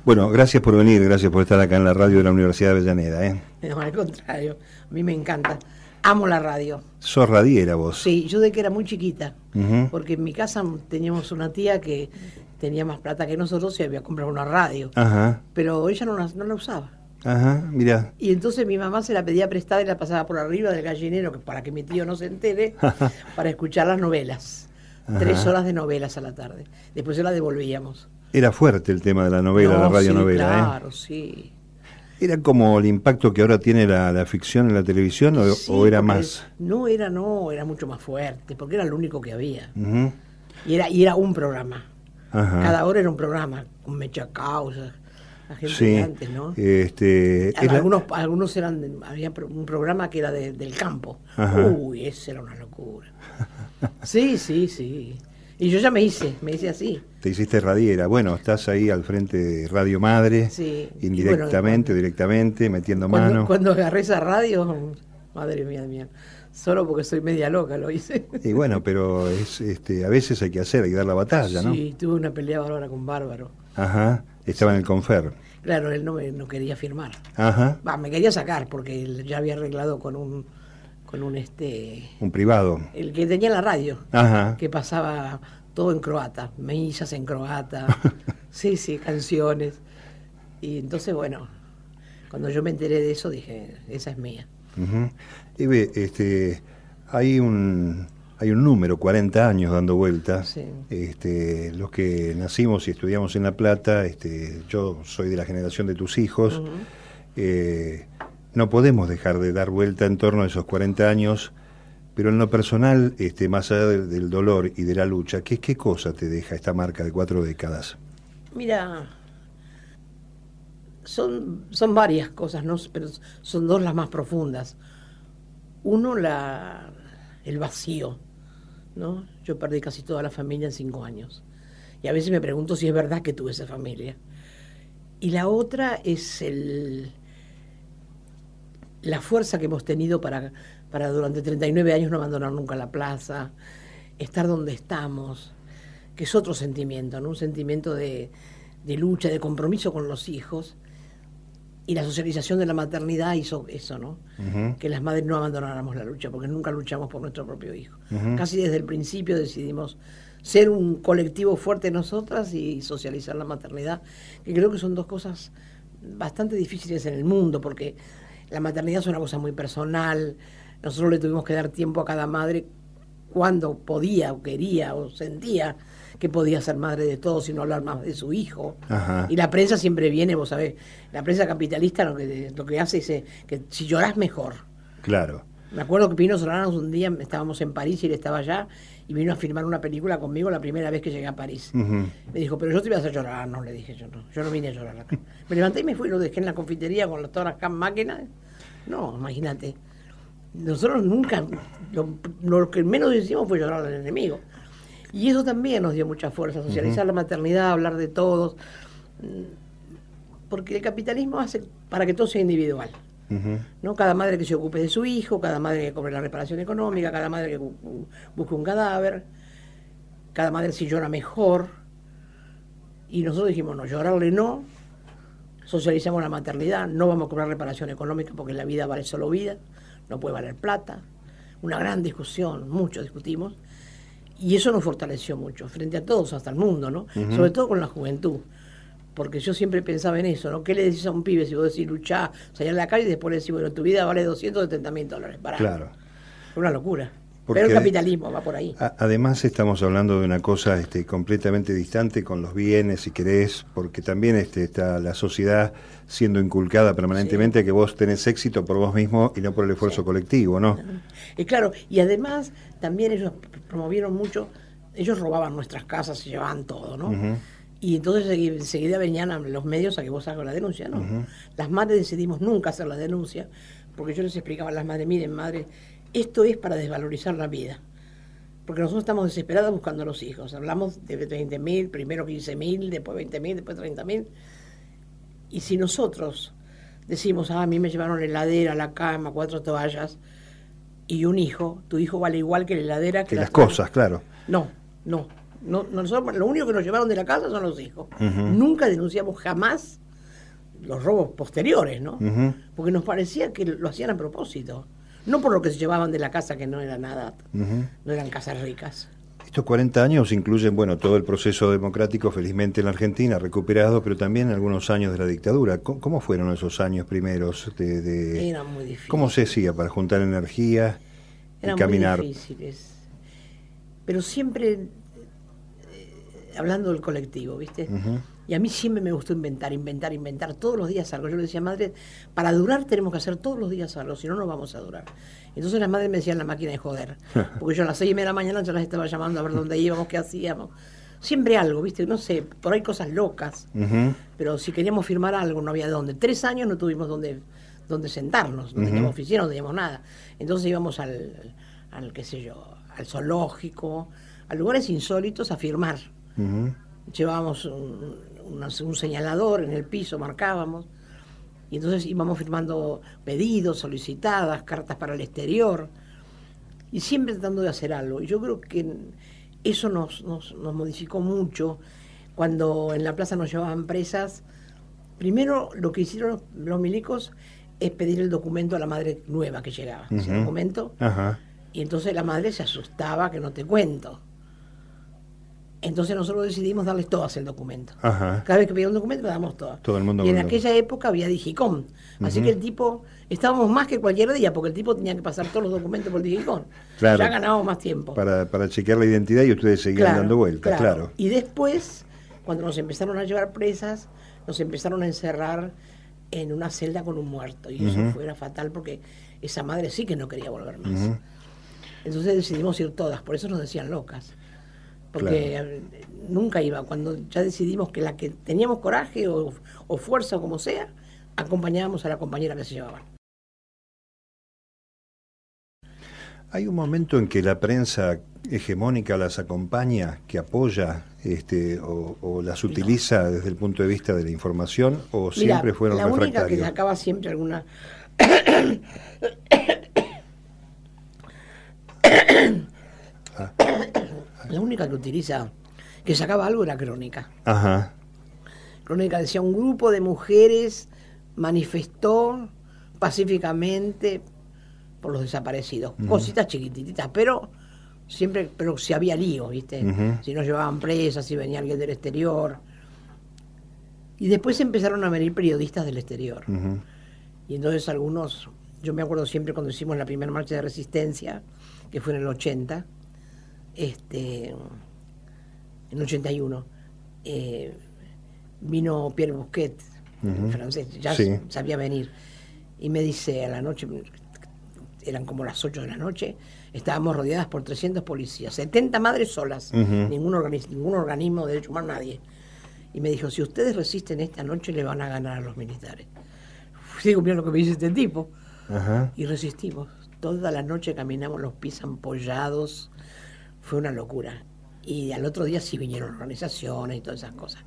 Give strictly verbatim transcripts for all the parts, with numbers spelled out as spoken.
Bueno, gracias por venir, gracias por estar acá en la radio de la Universidad de Avellaneda, ¿eh? No, al contrario, a mí me encanta. Amo la radio. ¿Sos radiera vos? Sí, yo de que era muy chiquita, uh-huh. porque en mi casa teníamos una tía que tenía más plata que nosotros y había comprado una radio, Ajá. pero ella no la, no la usaba. Ajá, mirá. Y entonces mi mamá se la pedía prestada y la pasaba por arriba del gallinero, que para que mi tío no se entere, para escuchar las novelas. Ajá. Tres horas de novelas a la tarde. Después se la devolvíamos. Era fuerte el tema de la novela, no, la radionovela, sí, claro, ¿eh? sí. ¿Era como el impacto que ahora tiene la, la ficción en la televisión o, sí, o era más...? No, era no, era mucho más fuerte, porque era lo único que había. Uh-huh. Y era y era un programa. Ajá. Cada hora era un programa, con mecha causa, la gente sí, de antes, ¿no? Este, algunos, era... algunos eran, de, había un programa que era de, del campo. Ajá. Uy, ese era una locura. Sí, sí, sí. Y yo ya me hice, me hice así. Te hiciste radiera. Bueno, estás ahí al frente de Radio Madre, sí. indirectamente, bueno, cuando, directamente, metiendo cuando, mano. Cuando agarré esa radio, madre mía, mía, solo porque soy media loca lo hice. Y bueno, pero es, este, a veces hay que hacer, hay que dar la batalla, sí, ¿no? Sí, tuve una pelea bárbara con Bárbaro. Ajá, estaba sí. en el Confer. Claro, él no, me, no quería firmar. Ajá. Bah, me quería sacar porque él ya había arreglado con un... con un este un privado. El que tenía la radio. Ajá. Que pasaba... todo en croata, misas en croata, sí, sí, canciones. Y entonces, bueno, cuando yo me enteré de eso, dije, esa es mía. Uh-huh. Y ve, este, hay un hay un número, cuarenta años dando vueltas. Sí. Este, los que nacimos y estudiamos en La Plata, este, yo soy de la generación de tus hijos, uh-huh. eh, no podemos dejar de dar vuelta en torno a esos cuarenta años. Pero en lo personal, este, más allá del, del dolor y de la lucha, ¿qué, ¿qué cosa te deja esta marca de cuatro décadas? Mira, son, son varias cosas, ¿no? Pero son dos las más profundas. Uno, la, el vacío, ¿no? Yo perdí casi toda la familia en cinco años. Y a veces me pregunto si es verdad que tuve esa familia. Y la otra es el, la fuerza que hemos tenido para... para durante treinta y nueve años no abandonar nunca la plaza, estar donde estamos, que es otro sentimiento, ¿no? Un sentimiento de, de lucha, de compromiso con los hijos, y la socialización de la maternidad hizo eso, ¿no? Uh-huh. Que las madres no abandonáramos la lucha, porque nunca luchamos por nuestro propio hijo. Uh-huh. Casi desde el principio decidimos ser un colectivo fuerte nosotras y socializar la maternidad, que creo que son dos cosas bastante difíciles en el mundo, porque la maternidad es una cosa muy personal. Nosotros le tuvimos que dar tiempo a cada madre cuando podía o quería o sentía que podía ser madre de todos y no hablar más de su hijo. Ajá. Y la prensa siempre viene, vos sabés, la prensa capitalista lo que, lo que hace es que si llorás mejor. Claro. Me acuerdo que Pino Solanas un día, estábamos en París y él estaba allá y vino a filmar una película conmigo la primera vez que llegué a París. Uh-huh. Me dijo, pero yo te iba a hacer llorar. No, le dije yo, no, yo no vine a llorar acá. Me levanté y me fui y lo dejé en la confitería con todas las máquinas. No, imagínate. Nosotros nunca, lo, lo que menos hicimos fue llorar al enemigo. Y eso también nos dio mucha fuerza, socializar uh-huh. la maternidad, hablar de todos. Porque el capitalismo hace para que todo sea individual. Uh-huh. ¿No? Cada madre que se ocupe de su hijo, cada madre que cobre la reparación económica, cada madre que busque un cadáver, cada madre si llora mejor. Y nosotros dijimos, no, llorarle no, socializamos la maternidad, no vamos a cobrar reparación económica porque la vida vale solo vida. No puede valer plata, una gran discusión, mucho discutimos, y eso nos fortaleció mucho, frente a todos, hasta el mundo, ¿no? Uh-huh. Sobre todo con la juventud, porque yo siempre pensaba en eso, ¿no? ¿Qué le decís a un pibe si vos decís luchá, salir a la calle y después le decís, bueno, tu vida vale doscientos setenta mil dólares, pará? Claro. Una locura. Porque Pero el capitalismo va por ahí. A, además estamos hablando de una cosa este, completamente distante con los bienes, si querés, porque también este, está la sociedad siendo inculcada permanentemente sí. a que vos tenés éxito por vos mismo y no por el esfuerzo sí. colectivo, ¿no? Y claro, y además también ellos promovieron mucho, ellos robaban nuestras casas, se llevaban todo, ¿no? Uh-huh. Y entonces enseguida venían los medios a que vos hagas la denuncia, ¿no? Uh-huh. Las madres decidimos nunca hacer la denuncia, porque yo les explicaba a las madres, miren, madre, esto es para desvalorizar la vida, porque nosotros estamos desesperados buscando a los hijos. Hablamos de veinte mil, primero quince mil, después veinte mil, después treinta mil. Y si nosotros decimos, ah, a mí me llevaron la heladera, la cama, cuatro toallas y un hijo, tu hijo vale igual que la heladera. Que, que la las cosas, claro. No, no. No, nosotros, lo único que nos llevaron de la casa son los hijos. Uh-huh. Nunca denunciamos jamás los robos posteriores, ¿no? Uh-huh. Porque nos parecía que lo hacían a propósito. No por lo que se llevaban de la casa, que no era nada, Uh-huh. no eran casas ricas. Estos cuarenta años incluyen, bueno, todo el proceso democrático, felizmente en la Argentina, recuperado, pero también algunos años de la dictadura. ¿Cómo, cómo fueron esos años primeros? De, de, Eran muy difíciles. ¿Cómo se hacía para juntar energía y Eran caminar? muy difíciles. Pero siempre, eh, hablando del colectivo, ¿viste? Uh-huh. Y a mí siempre me gustó inventar, inventar, inventar. Todos los días algo. Yo le decía, madre, para durar tenemos que hacer todos los días algo, si no, no vamos a durar. Entonces las madres me decían la máquina de joder. Porque yo a las seis y media de la mañana ya las estaba llamando a ver dónde íbamos, qué hacíamos. Siempre algo, ¿viste? No sé, por ahí cosas locas. Uh-huh. Pero si queríamos firmar algo, no había dónde. Tres años no tuvimos dónde, dónde sentarnos. No Uh-huh. teníamos oficina, no teníamos nada. Entonces íbamos al, al, qué sé yo, al zoológico, a lugares insólitos a firmar. Uh-huh. Llevábamos un, una, un señalador en el piso, marcábamos, y entonces íbamos firmando pedidos, solicitadas, cartas para el exterior, y siempre tratando de hacer algo. Y yo creo que eso nos, nos, nos modificó mucho cuando en la plaza nos llevaban presas. Primero lo que hicieron los, los milicos es pedir el documento a la madre nueva que llegaba, Uh-huh. ese documento, Ajá. y entonces la madre se asustaba, que no te cuento. Entonces nosotros decidimos darles todas el documento. Ajá. Cada vez que pedía un documento le damos todas. Todo el mundo y en con- aquella época había Digicom. Así Ujú. que el tipo, estábamos más que cualquier día, porque el tipo tenía que pasar todos los documentos por Digicom. Claro. Ya ganábamos más tiempo. Para, para chequear la identidad y ustedes seguían Claro, dando vueltas, claro. Y después, cuando nos empezaron a llevar presas, nos empezaron a encerrar en una celda con un muerto. Y eso Ujú. fue, era fatal, porque esa madre sí que no quería volver más. Ujú. Entonces decidimos ir todas, por eso nos decían locas. Porque Claro. eh, nunca iba, cuando ya decidimos que la que teníamos coraje o, o fuerza o como sea, acompañábamos a la compañera que se llevaban. ¿Hay un momento en que la prensa hegemónica las acompaña, que apoya este, o, o las utiliza desde el punto de vista de la información, o Mira, siempre fueron la única que refractarios? sacaba siempre alguna... Ah. La única que utiliza, que sacaba algo era Crónica. Ajá. Crónica decía, un grupo de mujeres manifestó pacíficamente por los desaparecidos. Ujú. Cositas chiquititas, pero siempre, pero si había lío, ¿viste? Ujú. Si nos llevaban presas, si venía alguien del exterior. Y después empezaron a venir periodistas del exterior. Ujú. Y entonces algunos, yo me acuerdo siempre cuando hicimos la primera marcha de resistencia, que fue en el ochenta, este, en el ochenta y uno, eh, vino Pierre Bousquet, Ujú. francés, ya Sí. sabía venir, y me dice a la noche, eran como las ocho de la noche, estábamos rodeadas por trescientos policías, setenta madres solas, Ujú. ningún, organi- ningún organismo de derechos humanos, nadie. Y me dijo, si ustedes resisten esta noche, le van a ganar a los militares. Digo, mira lo que me dice este tipo. Ajá. Y resistimos. Toda la noche caminamos los pies ampollados. Fue una locura. Y al otro día sí vinieron organizaciones y todas esas cosas.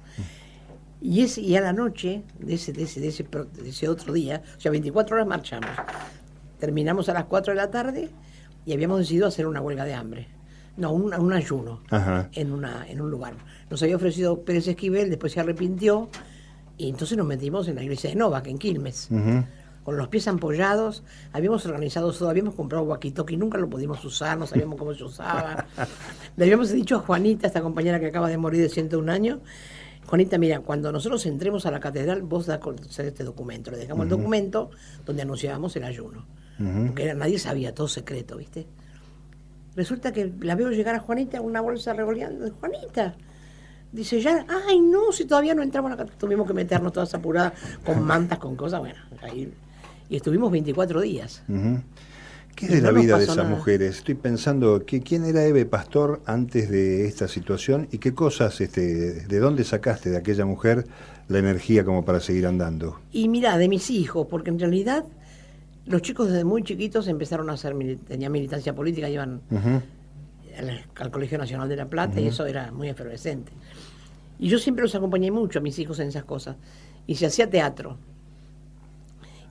Y, ese, y a la noche de ese, de, ese, de, ese, pro- de ese otro día, o sea, veinticuatro horas marchamos. Terminamos a las cuatro de la tarde y habíamos decidido hacer una huelga de hambre. No, un, un ayuno Ajá. en, una, en un lugar. Nos había ofrecido Pérez Esquivel, después se arrepintió. Y entonces nos metimos en la iglesia de Novak, en Quilmes. Ujú. Con los pies ampollados, habíamos organizado todo, habíamos comprado walkie-talkie, nunca lo pudimos usar, no sabíamos cómo se usaba. Le habíamos dicho a Juanita, esta compañera que acaba de morir de ciento un años, Juanita, mira, cuando nosotros entremos a la catedral, vos das a conocer este documento. Le dejamos Ujú. el documento donde anunciábamos el ayuno. Ujú. Porque era- nadie sabía, todo secreto, ¿viste? Resulta que la veo llegar a Juanita con una bolsa regoleando. Juanita, dice ya, ay no, si todavía no entramos a la catedral, tuvimos que meternos todas apuradas con mantas, con cosas, bueno, ahí. Y estuvimos veinticuatro días. Ujú. ¿Qué es Y de no la nos vida de pasó esas nada. mujeres? Estoy pensando, que, ¿quién era Eve Pastor antes de esta situación? ¿Y qué cosas, este, de dónde sacaste de aquella mujer la energía como para seguir andando? Y mira, de mis hijos, porque en realidad los chicos desde muy chiquitos empezaron a hacer, mili- tenían militancia política, iban Ujú. al, al Colegio Nacional de La Plata y Ujú. eso era muy efervescente. Y yo siempre los acompañé mucho a mis hijos en esas cosas. Y se hacía teatro.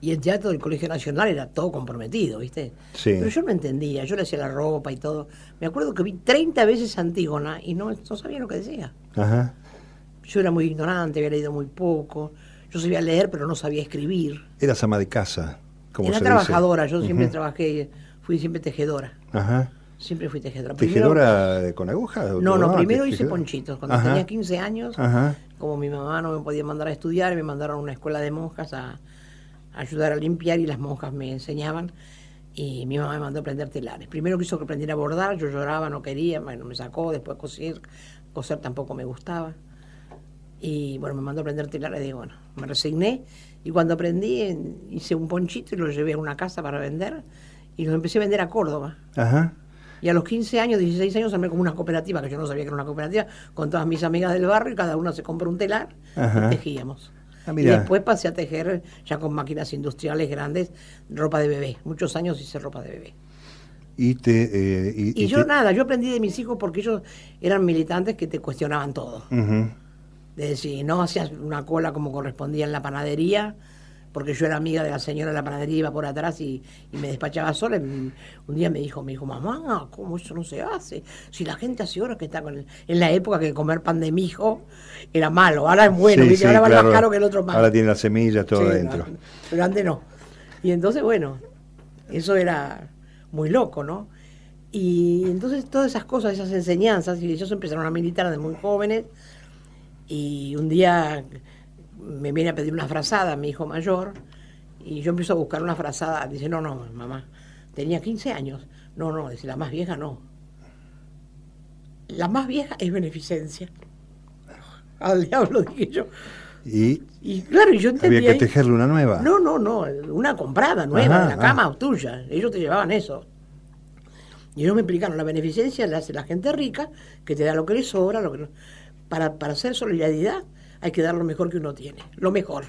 Y el teatro del Colegio Nacional era todo comprometido, ¿viste? Sí. Pero yo no entendía, yo le hacía la ropa y todo. Me acuerdo que vi treinta veces Antígona y no, no sabía lo que decía. Ajá. Yo era muy ignorante, había leído muy poco. Yo sabía leer, pero no sabía escribir. Eras ama de casa, como Era se trabajadora, dice. yo siempre Uh-huh. trabajé, fui siempre tejedora. Ajá. Siempre fui tejedora. ¿Tejedora primero, con aguja? No, no, primero tejedora. hice ponchitos. Cuando Ajá. tenía quince años, Ajá. como mi mamá no me podía mandar a estudiar, me mandaron a una escuela de monjas a, a ayudar a limpiar y las monjas me enseñaban. Y mi mamá me mandó a aprender telares. Primero quiso que aprendiera a bordar, yo lloraba, no quería, bueno, me sacó, después coser, coser tampoco me gustaba. Y bueno, me mandó a aprender telares y digo, bueno, me resigné. Y cuando aprendí, hice un ponchito y lo llevé a una casa para vender. Y lo empecé a vender a Córdoba. Ajá. Y a los quince años, dieciséis años, armé como una cooperativa, que yo no sabía que era una cooperativa, con todas mis amigas del barrio, y cada una se compró un telar. Ajá. Y tejíamos. Ah, y después pasé a tejer, ya con máquinas industriales grandes, ropa de bebé. Muchos años hice ropa de bebé. Y, te, eh, y, y, y yo te... nada, yo aprendí de mis hijos porque ellos eran militantes que te cuestionaban todo. Uh-huh. De decir, no hacías una cola como correspondía en la panadería, porque yo era amiga de la señora de la panadería, iba por atrás y, y me despachaba sola. Un día me dijo, me dijo, mamá, ¿cómo eso no se hace? Si la gente hace horas que está con el... En la época que comer pan de mijo era malo, ahora es bueno, sí, sí, ahora claro. vale más caro que el otro pan. Ahora tiene las semillas todo sí, adentro. No, pero antes no. Y entonces, bueno, eso era muy loco, ¿no? Y entonces todas esas cosas, esas enseñanzas, y ellos empezaron a militar de muy jóvenes, y un día me viene a pedir una frazada mi hijo mayor, y yo empiezo a buscar una frazada. Dice, no, no, mamá, tenía quince años. No, no, dice, la más vieja no. La más vieja es beneficencia. Al diablo, dije yo. Y, y claro, yo entendí. ¿Había que tejerle una nueva? No, no, no, una comprada nueva, ajá, de la cama ah. tuya. Ellos te llevaban eso. Y ellos me explicaron, la beneficencia la hace la gente rica, que te da lo que le sobra. Lo que... Para, para hacer solidaridad hay que dar lo mejor que uno tiene, lo mejor.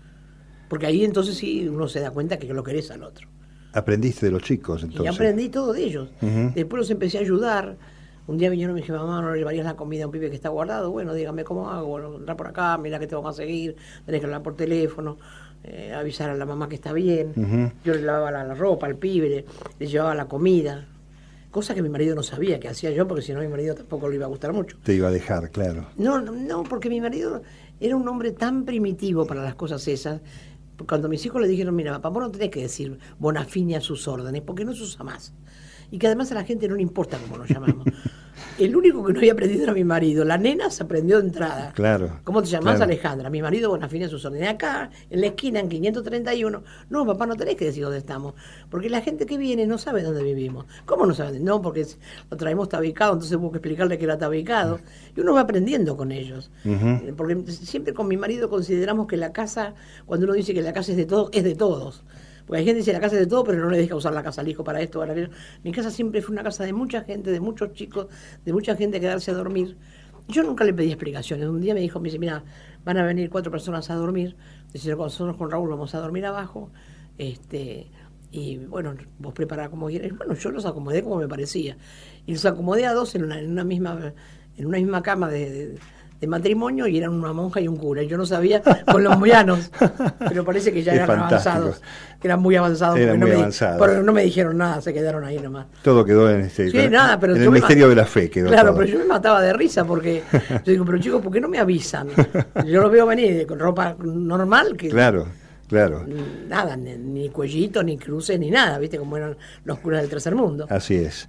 Porque ahí entonces sí uno se da cuenta que lo querés al otro. ¿Aprendiste de los chicos entonces? Y aprendí todo de ellos. Uh-huh. Después los empecé a ayudar. Un día vinieron y me dijeron, mamá, ¿no le llevarías la comida a un pibe que está guardado? Bueno, dígame cómo hago. Bueno, entrar por acá, mira que te vamos a seguir, tenés que hablar por teléfono, eh, avisar a la mamá que está bien. Uh-huh. Yo le lavaba la, la ropa al pibe, le, le llevaba la comida. Cosa que mi marido no sabía que hacía yo, porque si no mi marido tampoco le iba a gustar mucho. Te iba a dejar, claro. No, no, no, porque mi marido era un hombre tan primitivo para las cosas esas. Cuando mis hijos le dijeron, mira, papá, vos no tenés que decir Bonafini a sus órdenes, porque no se usa más. Y que además a la gente no le importa cómo nos llamamos. El único que no había aprendido era mi marido. La nena se aprendió de entrada. Claro. ¿Cómo te llamás, claro. Alejandra? Mi marido, Bonafini a sus órdenes. Acá, en la esquina, en quinientos treinta y uno. No, papá, no tenés que decir dónde estamos. Porque la gente que viene no sabe dónde vivimos. ¿Cómo no saben? No, porque lo traemos tabicado, entonces hubo que explicarle que era tabicado. Y uno va aprendiendo con ellos. Uh-huh. Porque siempre con mi marido consideramos que la casa, cuando uno dice que la casa es de todos, es de todos. Porque hay gente que dice la casa es de todo, pero no le deja usar la casa al hijo para esto, para aquello. Mi casa siempre fue una casa de mucha gente, de muchos chicos, de mucha gente a quedarse a dormir. Yo nunca le pedí explicaciones. Un día me dijo, me dice, mira, van a venir cuatro personas a dormir. Dice, nosotros con Raúl vamos a dormir abajo. Este, y bueno, vos prepará como quieras. Bueno, yo los acomodé como me parecía. Y los acomodé a dos en una, en una misma, en una misma cama de, de de matrimonio, y eran una monja y un cura. Yo no sabía con los moyanos, pero parece que ya es eran fantástico. avanzados, que eran muy avanzados, eran no muy me, avanzados. Pero no me dijeron nada, se quedaron ahí nomás. Todo quedó en este sí, nada, pero en el misterio de la fe quedó. Claro, todo. pero yo me mataba de risa porque yo digo, pero chicos, ¿por qué no me avisan? Yo los veo venir con ropa normal, que claro, claro. Nada, ni, ni cuellito, ni cruces, ni nada, ¿viste? Como eran los curas del tercer mundo. Así es.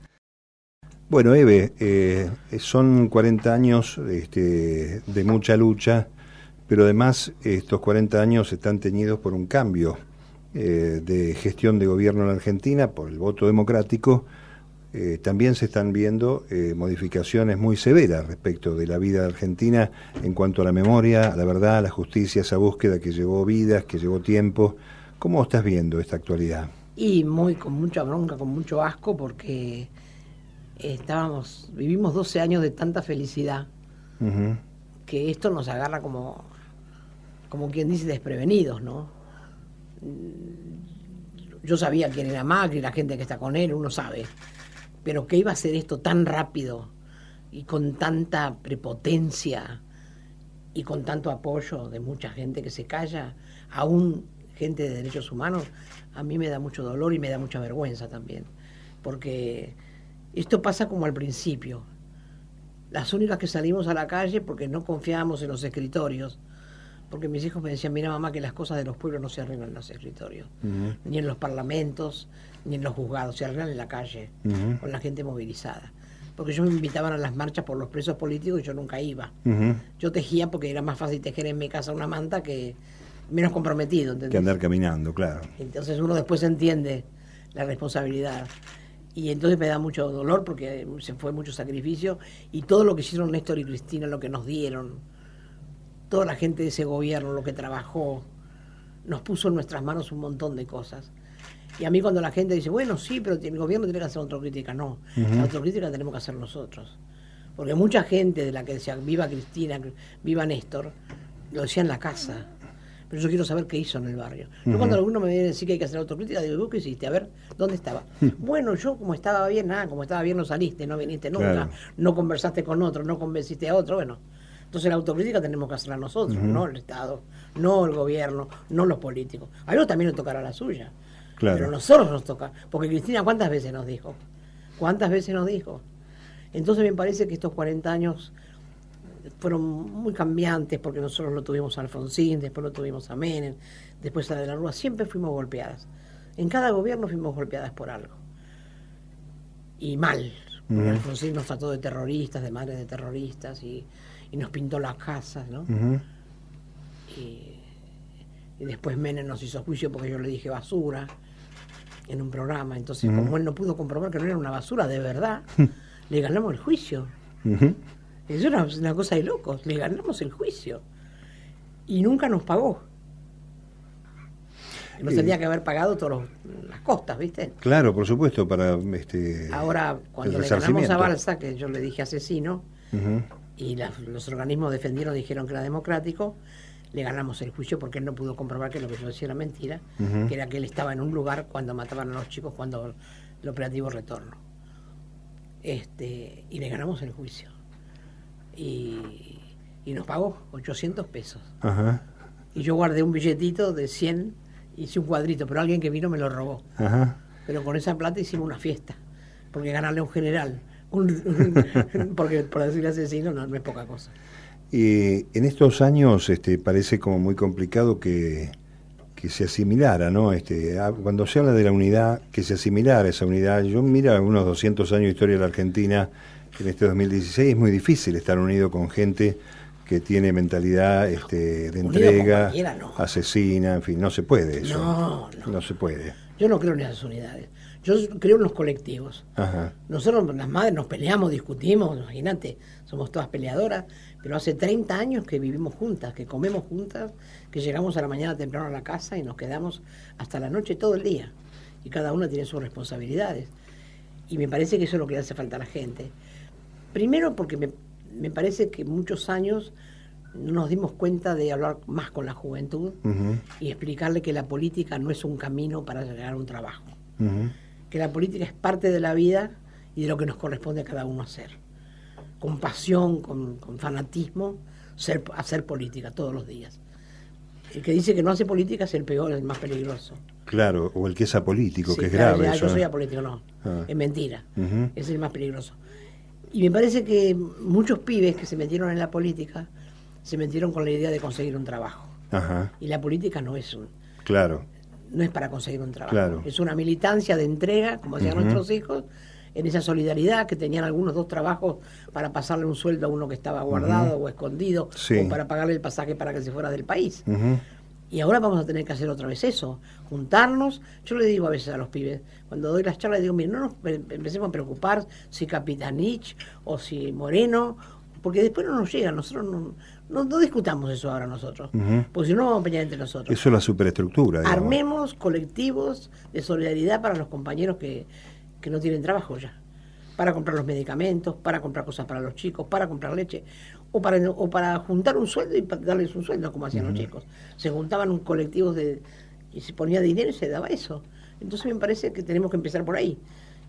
Bueno, Eve, eh, son cuarenta años este, de mucha lucha, pero además estos cuarenta años están teñidos por un cambio eh, de gestión de gobierno en la Argentina, por el voto democrático. Eh, también se están viendo eh, modificaciones muy severas respecto de la vida argentina en cuanto a la memoria, a la verdad, a la justicia, esa búsqueda que llevó vidas, que llevó tiempo. ¿Cómo estás viendo esta actualidad? Y muy con mucha bronca, con mucho asco, porque estábamos, vivimos doce años de tanta felicidad, uh-huh, que esto nos agarra como, como quien dice, desprevenidos, ¿no? Yo sabía quién era Macri, la gente que está con él, uno sabe, pero que iba a ser esto tan rápido y con tanta prepotencia y con tanto apoyo de mucha gente que se calla, aún gente de derechos humanos, a mí me da mucho dolor y me da mucha vergüenza también. Porque esto pasa como al principio. Las únicas que salimos a la calle porque no confiábamos en los escritorios. Porque mis hijos me decían, mira mamá, que las cosas de los pueblos no se arreglan en los escritorios, uh-huh. ni en los parlamentos, ni en los juzgados, se arreglan en la calle, uh-huh. con la gente movilizada. Porque ellos me invitaban a las marchas por los presos políticos y yo nunca iba. Uh-huh. Yo tejía porque era más fácil tejer en mi casa una manta que menos comprometido, ¿entendés? Que andar caminando, claro. Entonces uno después entiende la responsabilidad. Y entonces me da mucho dolor porque se fue mucho sacrificio y todo lo que hicieron Néstor y Cristina, lo que nos dieron, toda la gente de ese gobierno, lo que trabajó, nos puso en nuestras manos un montón de cosas. Y a mí cuando la gente dice, bueno, sí, pero el gobierno tiene que hacer autocrítica, no, uh-huh. la autocrítica la tenemos que hacer nosotros. Porque mucha gente de la que decía, viva Cristina, viva Néstor, lo decía en la casa. Pero yo quiero saber qué hizo en el barrio. Uh-huh. Yo cuando alguno me viene a decir que hay que hacer autocrítica, digo, ¿vos qué hiciste? A ver, ¿dónde estaba? Uh-huh. Bueno, yo como estaba bien, nada, como estaba bien no saliste, no viniste nunca, claro. no conversaste con otro, no convenciste a otro, bueno. Entonces la autocrítica tenemos que hacerla nosotros, uh-huh. no el Estado, no el gobierno, no los políticos. A ellos también les tocará la suya. Claro. Pero a nosotros nos toca. Porque Cristina, ¿cuántas veces nos dijo? ¿Cuántas veces nos dijo? Entonces me parece que estos cuarenta años fueron muy cambiantes, porque nosotros lo tuvimos a Alfonsín, después lo tuvimos a Menem, después a De la Rúa. Siempre fuimos golpeadas. En cada gobierno fuimos golpeadas por algo. Y mal. Porque uh-huh. Alfonsín nos trató de terroristas, de madres de terroristas, y... y nos pintó las casas, ¿no? Uh-huh. Y, y después Menem nos hizo juicio porque yo le dije basura en un programa. Entonces, uh-huh. como él no pudo comprobar que no era una basura de verdad, uh-huh. le ganamos el juicio. Uh-huh. Eso era una cosa de locos, le ganamos el juicio. Y nunca nos pagó. Nos sí. tenía que haber pagado todas las costas, ¿viste? Claro, por supuesto, para este. Ahora, cuando le ganamos a Balsa, que yo le dije asesino, uh-huh. y la, los organismos defendieron, dijeron que era democrático, le ganamos el juicio porque él no pudo comprobar que lo que yo decía era mentira, uh-huh. que era que él estaba en un lugar cuando mataban a los chicos, cuando el operativo Retorno. Este, y le ganamos el juicio. Y, y nos pagó ochocientos pesos. Uh-huh. Y yo guardé un billetito de cien, hice un cuadrito, pero alguien que vino me lo robó. Uh-huh. Pero con esa plata hicimos una fiesta, porque ganarle a un general, un, un, porque por decirle asesino no, no es poca cosa. Y en estos años este, parece como muy complicado que, que se asimilara, ¿no? Este, cuando se habla de la unidad, que se asimilara esa unidad. Yo mira unos doscientos años de historia de la Argentina en este dos mil dieciséis, es muy difícil estar unido con gente que tiene mentalidad este, de unido entrega, no. asesina, en fin, no se puede eso. No, no. No se puede. Yo no creo en esas unidades. Yo creo en los colectivos. Ajá. Nosotros, las madres, nos peleamos, discutimos, imagínate, somos todas peleadoras, pero hace treinta años que vivimos juntas, que comemos juntas, que llegamos a la mañana temprano a la casa y nos quedamos hasta la noche todo el día. Y cada una tiene sus responsabilidades. Y me parece que eso es lo que le hace falta a la gente. Primero porque me, me parece que muchos años nos dimos cuenta de hablar más con la juventud uh-huh. y explicarle que la política no es un camino para llegar a un trabajo. Uh-huh. Que la política es parte de la vida y de lo que nos corresponde a cada uno hacer. Con pasión, con, con fanatismo, ser, hacer política todos los días. El que dice que no hace política es el peor, el más peligroso. Claro, o el que es apolítico, sí, que es claro, grave. Ya, eso, yo soy ¿eh? apolítico, no. Ah. Es mentira. Uh-huh. Es el más peligroso. Y me parece que muchos pibes que se metieron en la política se metieron con la idea de conseguir un trabajo. Ajá. Y la política no es un... Claro. No es para conseguir un trabajo. Claro. Es una militancia de entrega, como decían uh-huh. nuestros hijos, en esa solidaridad que tenían algunos dos trabajos para pasarle un sueldo a uno que estaba guardado uh-huh. o escondido, sí. o para pagarle el pasaje para que se fuera del país. Uh-huh. Y ahora vamos a tener que hacer otra vez eso, juntarnos. Yo le digo a veces a los pibes, cuando doy las charlas, digo, mire, no nos empecemos a preocupar si Capitanich o si Moreno, porque después no nos llega, nosotros no, no, no discutamos eso ahora nosotros, uh-huh. porque si no vamos a pelear entre nosotros. Eso es la superestructura. Digamos. Armemos colectivos de solidaridad para los compañeros que, que no tienen trabajo ya, para comprar los medicamentos, para comprar cosas para los chicos, para comprar leche, o para o para juntar un sueldo y darles un sueldo, como hacían uh-huh. los chicos. Se juntaban un colectivo de, y se ponía dinero y se daba eso. Entonces me parece que tenemos que empezar por ahí.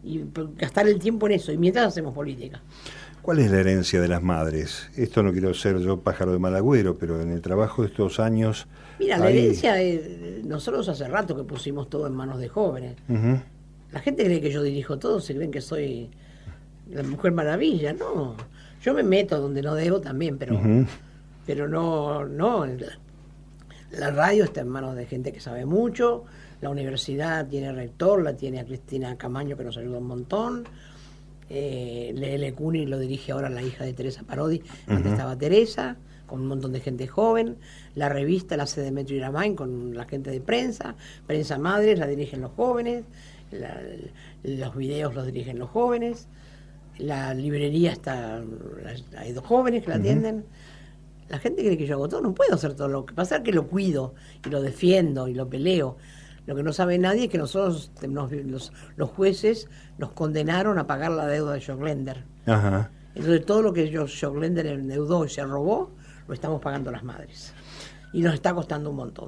y gastar el tiempo en eso, y mientras hacemos política. ¿Cuál es la herencia de las madres? Esto no quiero ser yo pájaro de mal agüero, pero en el trabajo de estos años... Mira, la hay... herencia, es, nosotros hace rato que pusimos todo en manos de jóvenes. Uh-huh. La gente cree que yo dirijo todo, se creen que soy la Mujer Maravilla, no. Yo me meto donde no debo también, pero, uh-huh. pero no, no. La radio está en manos de gente que sabe mucho, la universidad tiene rector, la tiene a Cristina Camaño, que nos ayuda un montón. Eh, Lele Cuni lo dirige ahora la hija de Teresa Parodi, uh-huh. Antes estaba Teresa, con un montón de gente joven. La revista la hace Demetrio Iramain con la gente de prensa, Prensa Madres la dirigen los jóvenes, la, los videos los dirigen los jóvenes, la librería está, hay dos jóvenes que la atienden. Uh-huh. La gente cree que yo hago todo, no puedo hacer todo. Lo que pasa es que lo cuido y lo defiendo y lo peleo. Lo que no sabe nadie es que nosotros, nos, los, los jueces, nos condenaron a pagar la deuda de Joclender. Ajá. Entonces todo lo que Joclender endeudó y se robó, lo estamos pagando las madres. Y nos está costando un montón.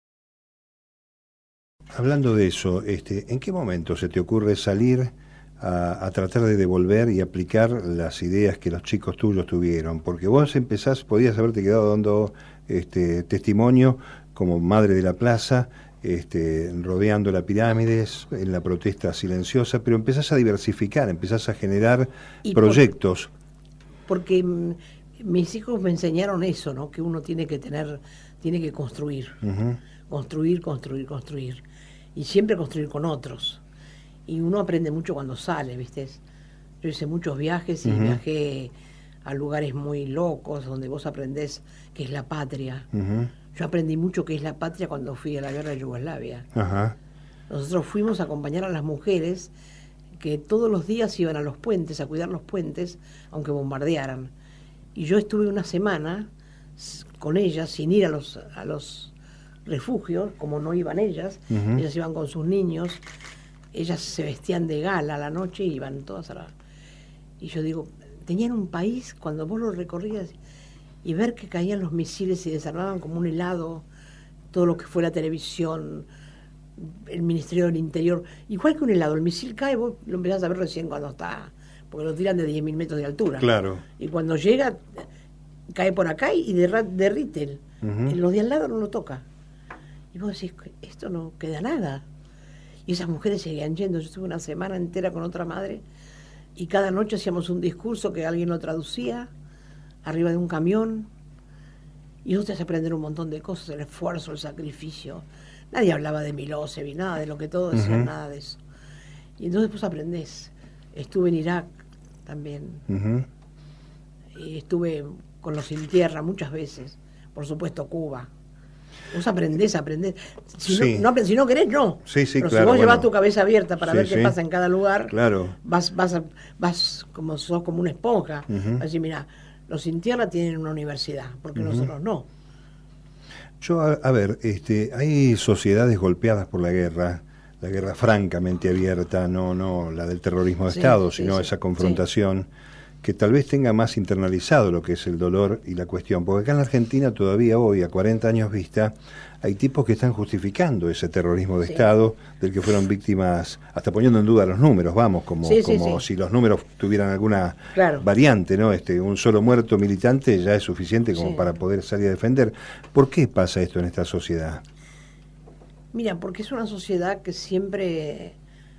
Hablando de eso, este, ¿en qué momento se te ocurre salir a, a tratar de devolver y aplicar las ideas que los chicos tuyos tuvieron? Porque vos empezás, podías haberte quedado dando este, testimonio como madre de la plaza, Este, rodeando la pirámides, en la protesta silenciosa, pero empezás a diversificar, empezás a generar y proyectos. Por, porque m, mis hijos me enseñaron eso, ¿no? Que uno tiene que tener, tiene que construir, uh-huh. construir, construir, construir, y siempre construir con otros. Y uno aprende mucho cuando sale, ¿viste? Yo hice muchos viajes y uh-huh. viajé a lugares muy locos, donde vos aprendés qué es la patria. Uh-huh. Yo aprendí mucho qué es la patria cuando fui a la guerra de Yugoslavia. Ajá. Nosotros fuimos a acompañar a las mujeres que todos los días iban a los puentes, a cuidar los puentes, aunque bombardearan. Y yo estuve una semana con ellas, sin ir a los, a los refugios, como no iban ellas. Uh-huh. Ellas iban con sus niños, ellas se vestían de gala a la noche y iban todas a la... Y yo digo, tenían un país, cuando vos lo recorrías... y ver que caían los misiles y desarmaban como un helado todo lo que fue la televisión, el Ministerio del Interior, igual que un helado, el misil cae, vos lo empezás a ver recién cuando está, porque lo tiran de diez mil metros de altura. Claro. Y cuando llega, cae por acá y derrite. Uh-huh. Los de al lado no lo toca. Y vos decís, esto no queda nada. Y esas mujeres seguían yendo. Yo estuve una semana entera con otra madre y cada noche hacíamos un discurso que alguien lo traducía arriba de un camión, y vos te hace aprender un montón de cosas, el esfuerzo, el sacrificio. Nadie hablaba de Milosevic, nada de lo que todos decían, uh-huh. nada de eso. Y entonces pues aprendés. Estuve en Irak también, uh-huh. y estuve con los sin tierra muchas veces, por supuesto Cuba. Vos aprendés, aprendés. Si, sí. no, no, si no querés, no. Sí, sí, Pero claro, si vos bueno. llevas tu cabeza abierta para sí, ver qué sí. pasa en cada lugar, claro. vas, vas, vas como sos como una esponja. Uh-huh. Vas a decir, mirá, los sin tierra tienen una universidad, porque uh-huh. nosotros no. Yo, a, a ver, este, hay sociedades golpeadas por la guerra, la guerra francamente abierta, no no la del terrorismo de sí, Estado, sí, sino sí, esa confrontación, sí. que tal vez tenga más internalizado lo que es el dolor y la cuestión. Porque acá en la Argentina todavía hoy, a cuarenta años vista, hay tipos que están justificando ese terrorismo de sí. Estado del que fueron víctimas, hasta poniendo en duda los números, vamos, como, sí, sí, como sí. si los números tuvieran alguna claro. variante, ¿no? Este, un solo muerto militante ya es suficiente como sí. para poder salir a defender. ¿Por qué pasa esto en esta sociedad? Mira, porque es una sociedad que siempre,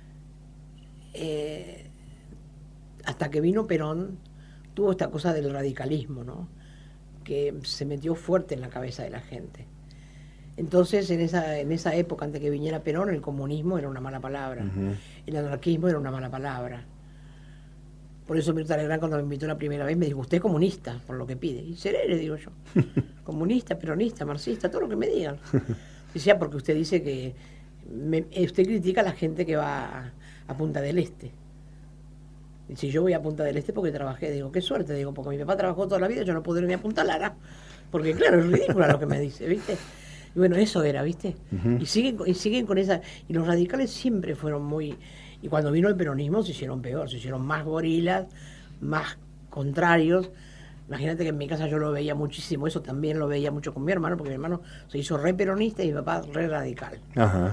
eh, hasta que vino Perón, tuvo esta cosa del radicalismo, ¿no? Que se metió fuerte en la cabeza de la gente. Entonces, en esa en esa época, antes que viniera Perón, el comunismo era una mala palabra, uh-huh. el anarquismo era una mala palabra. Por eso Mirta Legrand, cuando me invitó la primera vez, me dijo, usted es comunista, por lo que pide. Y seré, le digo yo. Comunista, peronista, marxista, todo lo que me digan. Decía, porque usted dice que me, usted critica a la gente que va a, a Punta del Este. Y si yo voy a Punta del Este porque trabajé, digo, qué suerte, digo, porque mi papá trabajó toda la vida, yo no puedo ir ni a Punta Lara, porque claro, es ridículo lo que me dice, ¿viste? Y bueno, eso era, ¿viste? Uh-huh. Y siguen y siguen con esa... Y los radicales siempre fueron muy... Y cuando vino el peronismo se hicieron peor, se hicieron más gorilas, más contrarios. Imagínate que en mi casa yo lo veía muchísimo, eso también lo veía mucho con mi hermano, porque mi hermano se hizo re peronista y mi papá re radical. Ajá.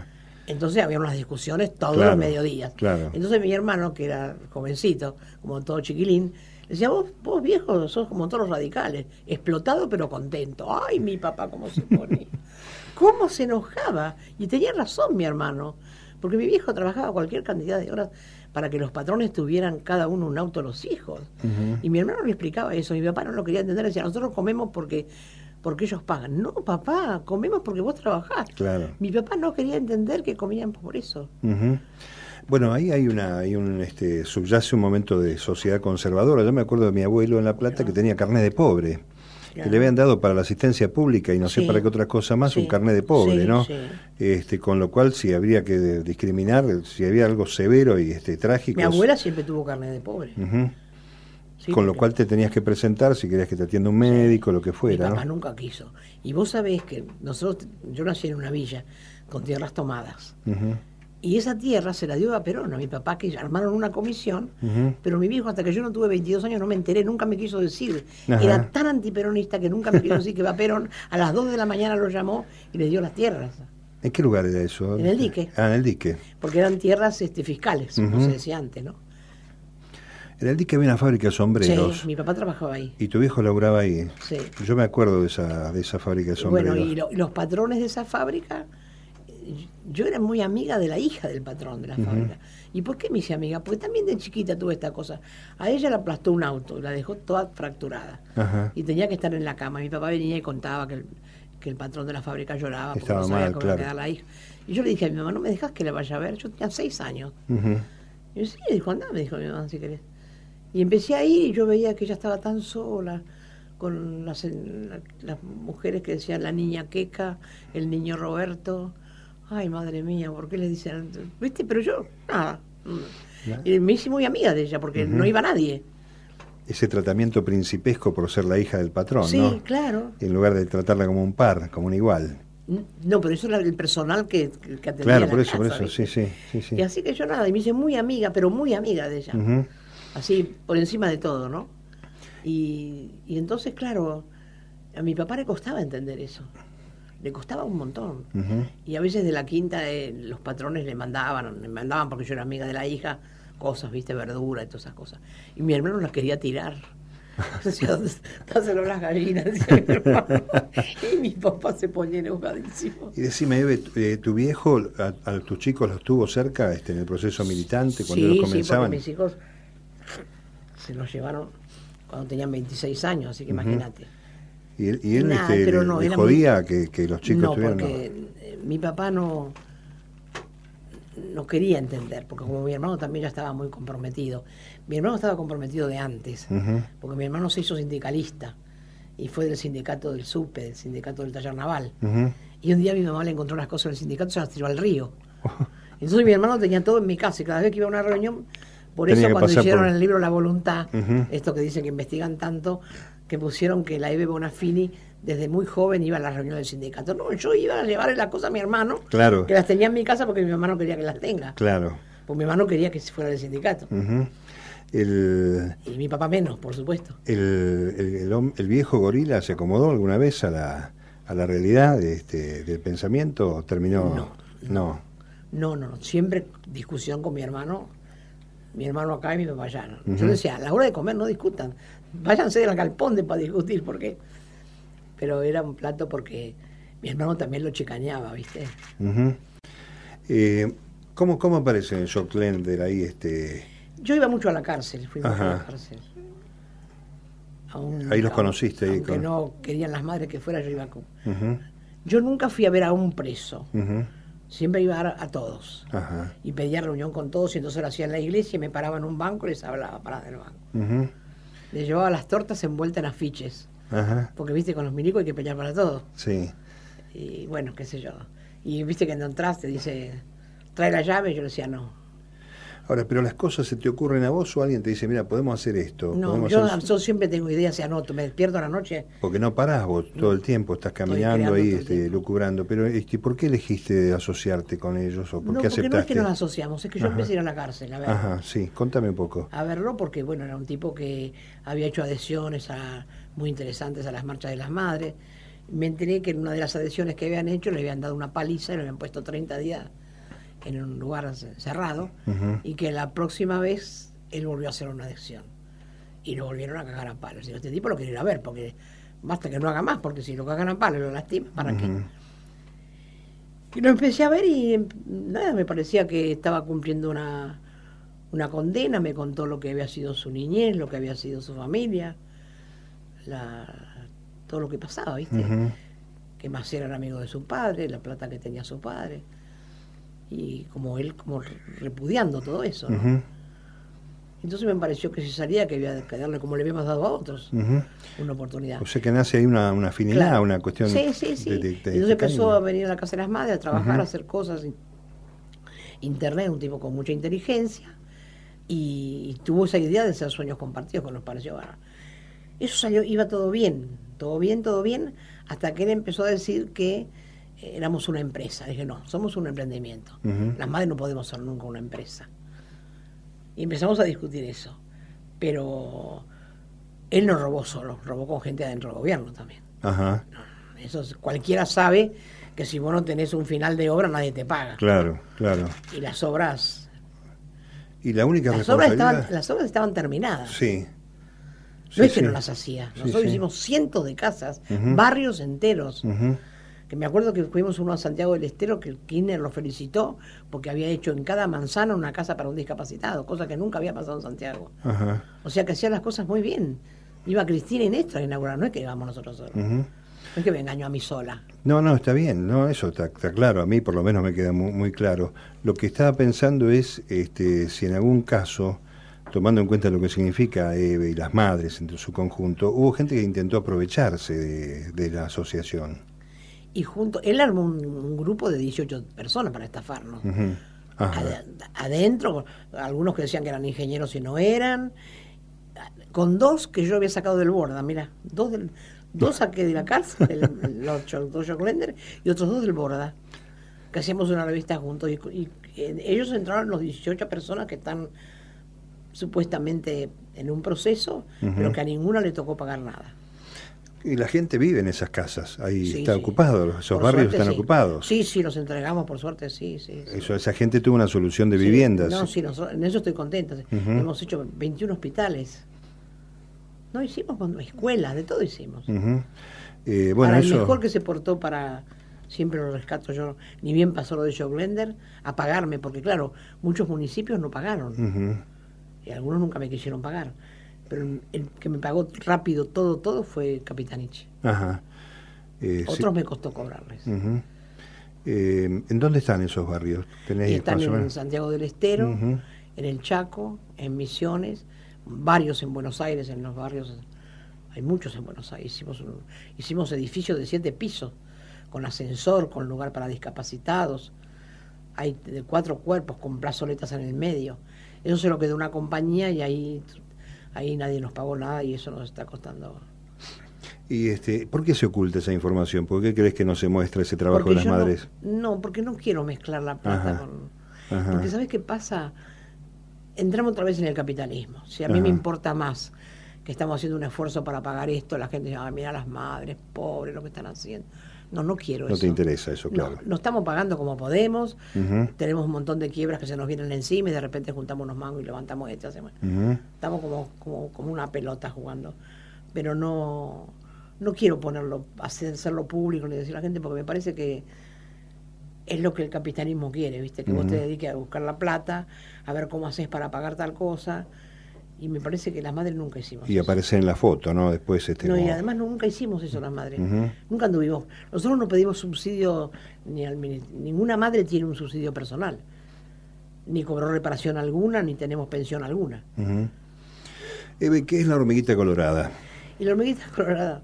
Entonces había unas discusiones todos Claro, los mediodías. claro. Entonces mi hermano, que era jovencito, como todo chiquilín, le decía, vos, vos viejo, sos como todos los radicales, explotado pero contento. Ay, mi papá, cómo se ponía. Cómo se enojaba. Y tenía razón mi hermano, porque mi viejo trabajaba cualquier cantidad de horas para que los patrones tuvieran cada uno un auto a los hijos. Uh-huh. Y mi hermano le explicaba eso, mi papá no lo quería entender, decía, nosotros comemos porque... porque ellos pagan. No, papá, comemos porque vos trabajás. Claro. Mi papá no quería entender que comían por eso. Uh-huh. Bueno, ahí hay una, hay un, este, subyace un momento de sociedad conservadora. Yo me acuerdo de mi abuelo en La Plata, claro, que tenía carnet de pobre, claro, que le habían dado para la asistencia pública y no sí, sé para qué otra cosa más, sí, un carnet de pobre, sí, ¿no? Sí. Este, con lo cual, si habría que discriminar, si había algo severo y este, trágico. Mi abuela siempre tuvo carnet de pobre. Uh-huh. Sí, con lo cual te tenías que presentar si querías que te atienda un médico, lo que fuera. Mi papá ¿no? nunca quiso. Y vos sabés que nosotros, yo nací en una villa con tierras tomadas. Uh-huh. Y esa tierra se la dio a Perón, a mi papá, que armaron una comisión, uh-huh, pero mi viejo, hasta que yo no tuve veintidós años, no me enteré, nunca me quiso decir. Ajá. Era tan antiperonista que nunca me quiso decir que va Perón. A las dos de la mañana lo llamó y le dio las tierras. ¿En qué lugar era eso? En el dique. Ah, en el dique. Porque eran tierras este, fiscales, uh-huh, como se decía antes, ¿no? En el dique había una fábrica de sombreros. Sí, mi papá trabajaba ahí. ¿Y tu viejo laburaba ahí? Sí. Yo me acuerdo de esa, de esa fábrica de sombreros. Bueno, y, lo, y los patrones de esa fábrica, yo era muy amiga de la hija del patrón de la uh-huh, fábrica. ¿Y por qué me hice amiga? Porque también de chiquita tuve esta cosa. A ella la aplastó un auto, la dejó toda fracturada. Uh-huh. Y tenía que estar en la cama. Mi papá venía y contaba que el, que el patrón de la fábrica lloraba porque Estaba no sabía mal, cómo claro, quedar la hija. Y yo le dije a mi mamá, ¿no me dejas que la vaya a ver? Yo tenía seis años. Uh-huh. Y yo, sí, dijo, andá, me dijo mi mamá, si querés. Y empecé a ir y yo veía que ella estaba tan sola, con las, las mujeres que decían la niña Queca, el niño Roberto. Ay, madre mía, ¿por qué le dicen? ¿Viste? Pero yo, nada. Y me hice muy amiga de ella porque uh-huh, no iba nadie. Ese tratamiento principesco por ser la hija del patrón, sí, ¿no? Sí, claro. En lugar de tratarla como un par, como un igual. No, pero eso era el personal que, que atendía. Claro, por la eso, casa, por eso, ¿viste? sí, sí, sí, sí. Y así que yo nada, y me hice muy amiga, pero muy amiga de ella. Uh-huh. Así, por encima de todo, ¿no? Y, y entonces, claro, a mi papá le costaba entender eso. Le costaba un montón. Uh-huh. Y a veces de la quinta eh, los patrones le mandaban, le mandaban porque yo era amiga de la hija, cosas, viste, verdura y todas esas cosas. Y mi hermano las quería tirar. Decía, dáselo las gallinas, decía mi hermano. Y mi papá se ponía enojadísimo. Y decime, Eve, eh, ¿tu viejo a, a tus chicos los tuvo cerca este, en el proceso militante cuando sí, ellos comenzaban? Sí, porque mis hijos se los llevaron cuando tenían veintiséis años, así que uh-huh, imagínate. ¿Y él, y él Nah, este, pero le, no, le era jodía muy... que, que los chicos no, tuvieran? Porque no, mi papá no, no quería entender, porque como mi hermano también ya estaba muy comprometido. Mi hermano estaba comprometido de antes, uh-huh, porque mi hermano se hizo sindicalista y fue del sindicato del SUPE, del sindicato del taller naval. Uh-huh. Y un día mi mamá le encontró las cosas del sindicato y se las tiró al río. Entonces mi hermano tenía todo en mi casa y cada vez que iba a una reunión, por tenía eso cuando hicieron por... el libro La Voluntad, uh-huh, esto que dicen que investigan tanto, que pusieron que la Eve Bonafini desde muy joven iba a la reunión del sindicato. No, yo iba a llevarle las cosas a mi hermano, claro, que las tenía en mi casa porque mi mamá no quería que las tenga. Claro. Porque mi hermano quería que fuera del sindicato. Uh-huh. El, y mi papá menos, por supuesto. El, el, el, el viejo gorila se acomodó alguna vez a la, a la realidad de este, del pensamiento, o terminó... No no. no, no, no, siempre discusión con mi hermano, mi hermano acá y mi papá allá. ¿No? Uh-huh. Yo decía, a la hora de comer no discutan, váyanse del galpón de para discutir, porque... Pero era un plato porque mi hermano también lo chicaneaba, ¿viste? Uh-huh. eh, ¿cómo, ¿Cómo aparece en Joclender ahí este...? Yo iba mucho a la cárcel, fui mucho a la cárcel. Aún, ahí los conociste. Aunque ahí con... no querían las madres que fuera, yo iba con... Uh-huh. Yo nunca fui a ver a un preso. Uh-huh. Siempre iba a, a todos. Uh-huh. Y pedía reunión con todos y entonces lo hacía en la iglesia y me paraba en un banco y les hablaba parada del banco. Uh-huh. Les llevaba las tortas envueltas en afiches. Uh-huh. Porque viste, con los milicos hay que pelear para todo. Sí. Y bueno, qué sé yo. Y viste que cuando entraste dice, trae la llave, y yo le decía no. Ahora, pero las cosas se te ocurren a vos o alguien te dice, mira, podemos hacer esto. No, yo, hacer... yo siempre tengo ideas y anoto, me despierto a la noche. Porque no parás vos todo el tiempo, estás caminando ahí, este, lucubrando. Pero, este, ¿por qué elegiste asociarte con ellos o por no, qué porque aceptaste? No, es que nos asociamos, es que yo Ajá. empecé a ir a la cárcel, a ver. Ajá, sí, contame un poco. A verlo porque, bueno, era un tipo que había hecho adhesiones a, muy interesantes a las marchas de las madres. Me enteré que en una de las adhesiones que habían hecho le habían dado una paliza y le habían puesto treinta días en un lugar cerrado, uh-huh. y que la próxima vez él volvió a hacer una adicción. Y lo volvieron a cagar a palos. Y este tipo lo quiere ir a ver, porque basta que no haga más, porque si lo cagan a palos y lo lastiman, ¿para uh-huh. qué? Y lo empecé a ver y nada, me parecía que estaba cumpliendo una, una condena, me contó lo que había sido su niñez, lo que había sido su familia, la, todo lo que pasaba, ¿viste? Uh-huh. Que Maciel era amigo de su padre, la plata que tenía su padre, y como él como repudiando todo eso, ¿no? Uh-huh. Entonces me pareció que si salía que había que darle, como le habíamos dado a otros, uh-huh. una oportunidad. O sea que nace ahí una, una afinidad, claro. una cuestión sí, sí, sí. de, de, de Entonces empezó a venir a la Casa de las Madres a trabajar, uh-huh. a hacer cosas, internet, un tipo con mucha inteligencia, y, y tuvo esa idea de hacer sueños compartidos, que nos pareció, bueno, eso salió, iba todo bien, todo bien, todo bien, hasta que él empezó a decir que éramos una empresa. Dije, no, somos un emprendimiento. Uh-huh. Las madres no podemos ser nunca una empresa. Y empezamos a discutir eso. Pero él no robó solo, robó con gente adentro del gobierno también. Ajá. No, eso es, cualquiera sabe que si vos no tenés un final de obra, nadie te paga. Claro, claro. Y las obras... Y la única las obras estaban Las obras estaban terminadas. Sí. No sí es que sí. no las hacía. Nosotros sí, sí. hicimos cientos de casas, uh-huh. barrios enteros. Uh-huh. Que me acuerdo que fuimos uno a Santiago del Estero, que el Kirchner lo felicitó porque había hecho en cada manzana una casa para un discapacitado, cosa que nunca había pasado en Santiago. Ajá. O sea que hacía las cosas muy bien. Iba Cristina y Néstor a inaugurar, no es que íbamos nosotros solos. Uh-huh. No es que me engañó a mí sola. No, no, está bien, no, eso está, está claro, a mí por lo menos me queda muy, muy claro. Lo que estaba pensando es este, si en algún caso, tomando en cuenta lo que significa Eve y las madres en su conjunto, hubo gente que intentó aprovecharse de, de la asociación. Y junto, él armó un, un grupo de dieciocho personas para estafarnos. Uh-huh. Ad, adentro, algunos que decían que eran ingenieros y no eran, con dos que yo había sacado del Borda, mira, dos del, dos saqué de la cárcel, el, los dos Joclender y otros dos del Borda, que hacíamos una revista juntos. Y, y, y ellos entraron los dieciocho personas que están supuestamente en un proceso, uh-huh. pero que a ninguna le tocó pagar nada. Y la gente vive en esas casas, ahí sí, está sí. ocupado, esos por barrios suerte, están sí. ocupados. Sí, sí, los entregamos, por suerte, sí, sí. sí. Eso, esa gente tuvo una solución de sí. viviendas. No, sí, nosotros, en eso estoy contenta. Uh-huh. Hemos hecho veintiún hospitales. No hicimos escuelas, de todo hicimos. Uh-huh. eh, bueno, para eso... el mejor que se portó para, siempre lo rescato yo, ni bien pasó lo de Joclender, a pagarme, porque claro, muchos municipios no pagaron. Uh-huh. Y algunos nunca me quisieron pagar. Pero el que me pagó rápido todo, todo fue Capitanich. Ajá. Eh, Otros sí. me costó cobrarles. Uh-huh. eh, ¿En dónde están esos barrios? Y están en Santiago del Estero, uh-huh. en el Chaco, en Misiones, varios en Buenos Aires, en los barrios, hay muchos en Buenos Aires. Hicimos, un, hicimos edificios de siete pisos, con ascensor, con lugar para discapacitados. Hay de cuatro cuerpos con plazoletas en el medio. Eso se lo quedó una compañía y ahí... Ahí nadie nos pagó nada y eso nos está costando. ¿Y este, por qué se oculta esa información? ¿Por qué crees que no se muestra ese trabajo porque de las madres? No, no, porque no quiero mezclar la plata Ajá. con... Ajá. Porque ¿sabes qué pasa? Entramos otra vez en el capitalismo. Si a mí Ajá. me importa más que estamos haciendo un esfuerzo para pagar esto, la gente dice, ah, mira las madres, pobres, lo que están haciendo. No, no quiero no eso. No te interesa eso, claro. No, no estamos pagando como podemos, uh-huh. tenemos un montón de quiebras que se nos vienen encima y de repente juntamos unos mangos y levantamos esto. Hacemos. Uh-huh. Estamos como, como, como una pelota jugando. Pero no, no quiero ponerlo, hacerlo público ni decir a la gente, porque me parece que es lo que el capitalismo quiere, ¿viste? Que uh-huh. vos te dediques a buscar la plata, a ver cómo haces para pagar tal cosa. Y me parece que las madres nunca hicimos y eso. Y aparece en la foto, ¿no? Después este No, como... y además nunca hicimos eso las madres. Uh-huh. Nunca anduvimos. Nosotros no pedimos subsidio, ni al, ninguna madre tiene un subsidio personal. Ni cobró reparación alguna, ni tenemos pensión alguna. Uh-huh. Eve, ¿qué es la hormiguita colorada? Y la hormiguita colorada...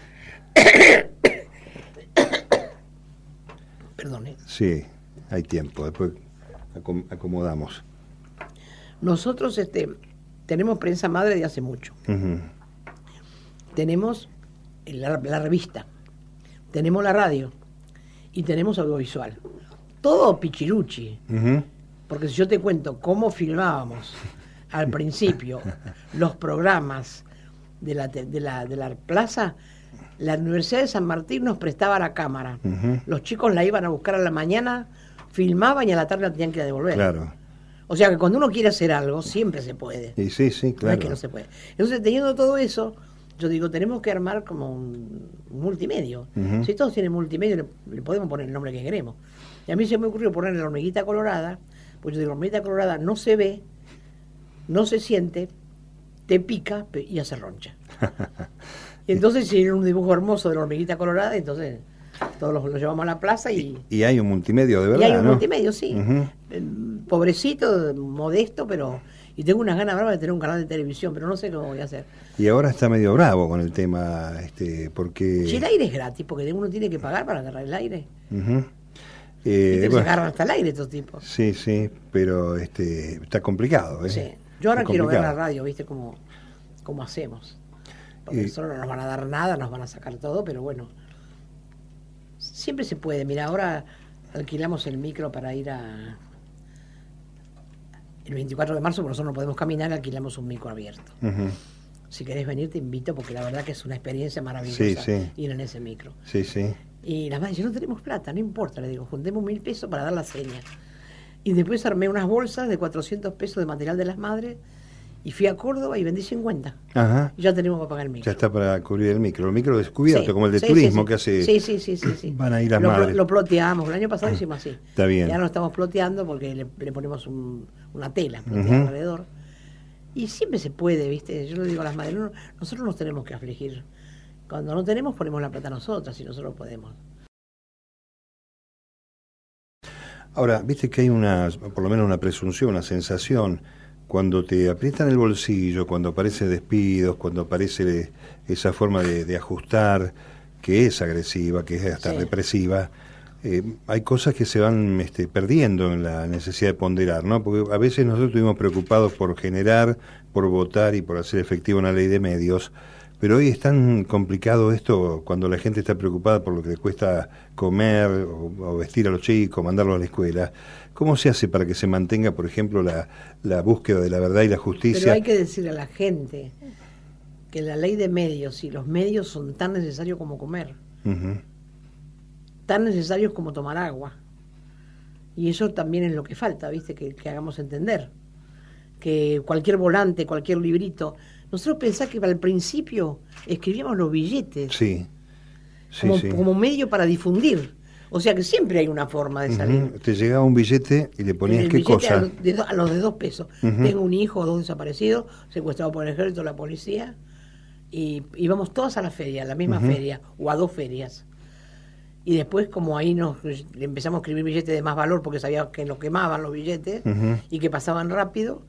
Perdón, ¿eh? Sí, hay tiempo, después acom- acomodamos. Nosotros, este... tenemos prensa madre de hace mucho. Uh-huh. Tenemos la, la revista, tenemos la radio y tenemos audiovisual. Todo pichiruchi. Uh-huh. Porque si yo te cuento cómo filmábamos al principio los programas de la, de la, de la plaza, la Universidad de San Martín nos prestaba la cámara. Uh-huh. Los chicos la iban a buscar a la mañana filmaban y a la tarde la tenían que ir a devolver. Claro. O sea que cuando uno quiere hacer algo, siempre se puede. Y sí, sí, claro. No es que no se puede. Entonces, teniendo todo eso, yo digo, tenemos que armar como un, un multimedio. Uh-huh. Si todos tienen multimedio, le, le podemos poner el nombre que queremos. Y a mí se me ocurrió ponerle la hormiguita colorada, pues yo digo, la hormiguita colorada no se ve, no se siente, te pica y hace roncha. Y entonces si era un dibujo hermoso de la hormiguita colorada, entonces todos lo, lo llevamos a la plaza y... Y, y hay un multimedio de verdad, Y hay un ¿no? multimedio, sí. Uh-huh. Pobrecito, modesto, pero... Y tengo unas ganas bravas de tener un canal de televisión, pero no sé cómo voy a hacer. Y ahora está medio bravo con el tema, este, porque... Si el aire es gratis, porque uno tiene que pagar para agarrar el aire. Uh-huh. Eh, y bueno, se agarran hasta el aire estos tipos. Sí, sí, pero este está complicado, ¿eh? Sí. Yo ahora es quiero ver complicado. la radio, ¿viste? Cómo, cómo hacemos. Porque Y... solo no nos van a dar nada, nos van a sacar todo, pero bueno. Siempre se puede. Mira, ahora alquilamos el micro para ir a... El veinticuatro de marzo, porque nosotros no podemos caminar, alquilamos un micro abierto. Uh-huh. Si querés venir, te invito, porque la verdad que es una experiencia maravillosa sí, sí. ir en ese micro. Sí, sí. Y la madre dice, no tenemos plata, no importa, le digo, juntemos mil pesos para dar la seña. Y después armé unas bolsas de cuatrocientos pesos de material de las madres y fui a Córdoba y vendí cincuenta. Ajá. Y ya tenemos para pagar el micro. Ya está para cubrir el micro. El micro descubierto, Sí, como el de sí, turismo sí, sí. que hace... Sí, sí, sí, sí, sí. Van a ir las lo, madres. Lo ploteamos, el año pasado hicimos así. Está bien. Ya no estamos ploteando porque le, le ponemos un, una tela ploteada Uh-huh. alrededor. Y siempre se puede, ¿viste? Yo le digo a las madres, no, nosotros nos tenemos que afligir. Cuando no tenemos, ponemos la plata nosotras y nosotros podemos. Ahora, viste que hay una, por lo menos una presunción, una sensación, cuando te aprietan el bolsillo, cuando aparecen despidos, cuando aparece esa forma de, de ajustar, que es agresiva, que es hasta Sí. represiva, eh, hay cosas que se van este, perdiendo en la necesidad de ponderar, ¿no? Porque a veces nosotros estuvimos preocupados por generar, por votar y por hacer efectiva una ley de medios, pero hoy es tan complicado esto cuando la gente está preocupada por lo que le cuesta comer o, o vestir a los chicos, mandarlos a la escuela. ¿Cómo se hace para que se mantenga, por ejemplo, la, la búsqueda de la verdad y la justicia? Pero hay que decirle a la gente que la ley de medios y los medios son tan necesarios como comer, Uh-huh. tan necesarios como tomar agua. Y eso también es lo que falta, ¿viste? Que, que hagamos entender. Que cualquier volante, cualquier librito... Nosotros pensamos que al principio escribíamos los billetes Sí, sí, como, sí. como medio para difundir. O sea que siempre hay una forma de salir. Uh-huh. Te llegaba un billete y le ponías El qué billete cosa. A los de, do- a los de dos pesos. Uh-huh. Tengo un hijo o dos desaparecidos, secuestrados por el ejército, la policía, y íbamos todas a la feria, a la misma Uh-huh. feria, o a dos ferias. Y después, como ahí nos empezamos a escribir billetes de más valor, porque sabíamos que nos quemaban los billetes Uh-huh. y que pasaban rápido,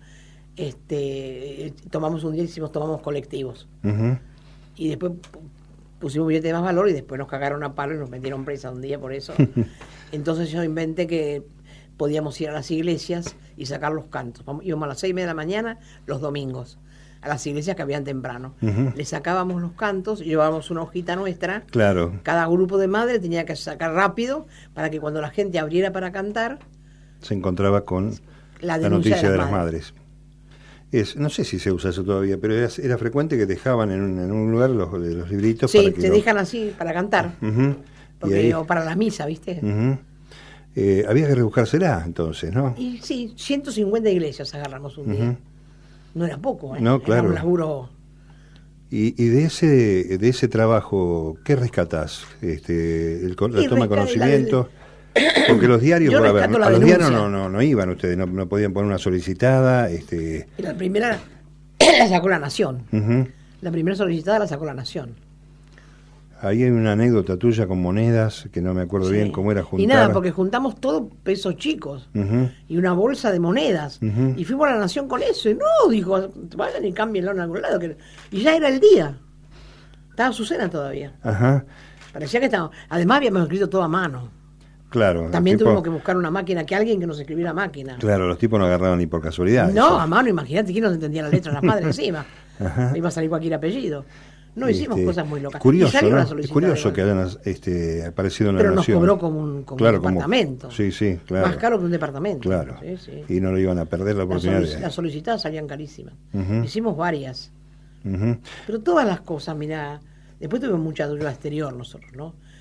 este tomamos un día y hicimos, tomamos colectivos. Uh-huh. Y después pusimos billetes de más valor y después nos cagaron a palo y nos metieron presa un día por eso. Entonces yo inventé que podíamos ir a las iglesias y sacar los cantos. Vamos- íbamos a las seis y media de la mañana los domingos a las iglesias que habían temprano. Uh-huh. Le sacábamos los cantos y llevábamos una hojita nuestra. Claro, Cada grupo de madres tenía que sacar rápido para que cuando la gente abriera para cantar, se encontraba con la la denuncia noticia de de las las madres. Es, no sé si se usa eso todavía, pero era, era frecuente que dejaban en un, en un lugar los, los libritos sí, para que te los- dejan así para cantar. Ujú. Y Porque, ahí- o para la misa, ¿viste? Ujú. Eh, había que rebuscársela entonces, ¿no? Y sí, ciento cincuenta iglesias agarramos un día. Ujú. No era poco, ¿eh? No, claro. Era un laburo. Y, y de ese de ese trabajo, ¿qué rescatás? Este, el, con- la Y toma de resca- conocimiento. Porque los diarios, Yo bueno, a ver, rescato la a los diarios denuncia. no, no, no iban ustedes, no, no podían poner una solicitada. Este, Y la primera la sacó la Nación. ujú. La primera solicitada la sacó la Nación. Ahí hay una anécdota tuya con monedas, que no me acuerdo Sí. bien cómo era juntar. Y nada, porque juntamos todos pesos chicos Ujú. y una bolsa de monedas. Ujú. Y fuimos a la Nación con eso. Y no, dijo, vayan y cámbienlo en algún lado. que- Y ya era el día. Estaba Azucena todavía. Ajá, Parecía que estábamos. Además, habíamos escrito todo a mano. claro. También los tipos- tuvimos que buscar una máquina, que alguien que nos escribiera a máquina. Claro, los tipos no agarraban ni por casualidad. No, eso. a mano, imagínate, ¿quién nos entendía la letra de las madres encima? Ajá. Iba a salir cualquier apellido. No, hicimos Este, cosas muy locas. Y Curioso, salió ¿no? una Es solicitada curioso que igual. hayan este, aparecido en la Pero nos Nación. cobró como un, como Claro, un como- departamento. Sí, sí, claro. Más caro que un departamento. Claro. Sí, sí. Y no lo iban a perder la Las, oportunidad. solic- de- las solicitadas salían carísimas. Ujú. Hicimos varias. Ujú. Pero todas las cosas, mirá. Después tuvimos mucha deuda exterior nosotros, ¿no?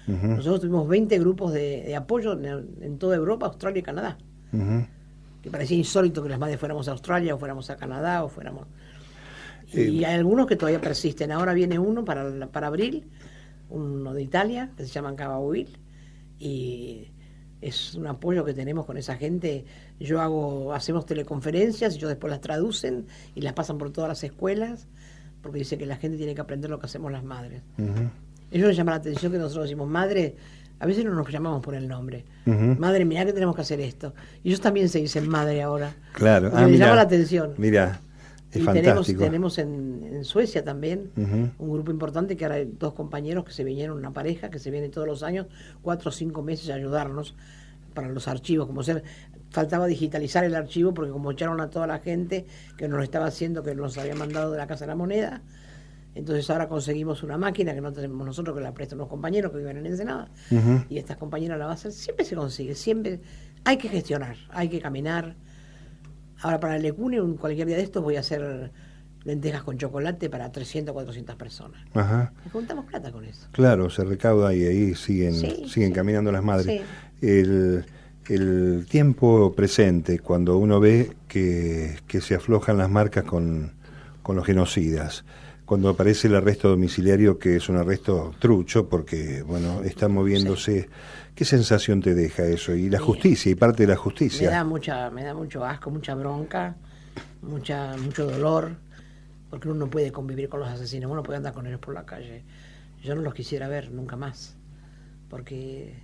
Uh-huh. Nosotros tuvimos veinte grupos de, de apoyo en, en toda Europa, Australia y Canadá. Uh-huh. Que parecía insólito que las madres fuéramos a Australia o fuéramos a Canadá o fuéramos... Y eh, hay algunos que todavía persisten. Ahora viene uno para, para abril, uno de Italia, que se llama Cabahuil, y es un apoyo que tenemos con esa gente. Yo hago, hacemos teleconferencias, y ellos después las traducen y las pasan por todas las escuelas, porque dice que la gente tiene que aprender lo que hacemos las madres. Uh-huh. Ellos les llama la atención que nosotros decimos, madre, a veces no nos llamamos por el nombre. Uh-huh. Madre, mirá que tenemos que hacer esto. Y ellos también se dicen madre ahora. Claro. Ah, les llama la atención. Mira, es y fantástico. Tenemos, tenemos en, en Suecia también uh-huh. un grupo importante, que ahora hay dos compañeros que se vinieron, una pareja que se viene todos los años, cuatro o cinco meses a ayudarnos para los archivos, como ser, faltaba digitalizar el archivo, porque como echaron a toda la gente que nos lo estaba haciendo, que nos había mandado de la Casa de la Moneda, entonces ahora conseguimos una máquina que no tenemos nosotros, que la prestan unos compañeros que viven en Ensenada, uh-huh. y estas compañeras la va a hacer. Siempre se consigue, siempre hay que gestionar, hay que caminar. Ahora para el Lecune, cualquier día de estos voy a hacer lentejas con chocolate para trescientas, cuatrocientas personas. Ajá. Y juntamos plata con eso. Claro, se recauda y ahí siguen, sí, siguen sí. caminando las madres. Sí. El, el tiempo presente, cuando uno ve que, que se aflojan las marcas con, con los genocidas, cuando aparece el arresto domiciliario, que es un arresto trucho, porque bueno, está moviéndose, sí. ¿qué sensación te deja eso? Y la sí. justicia, y parte de la justicia. Me da mucha, me da mucho asco, mucha bronca, mucha, mucho dolor, porque uno no puede convivir con los asesinos, uno puede andar con ellos por la calle. Yo no los quisiera ver nunca más, porque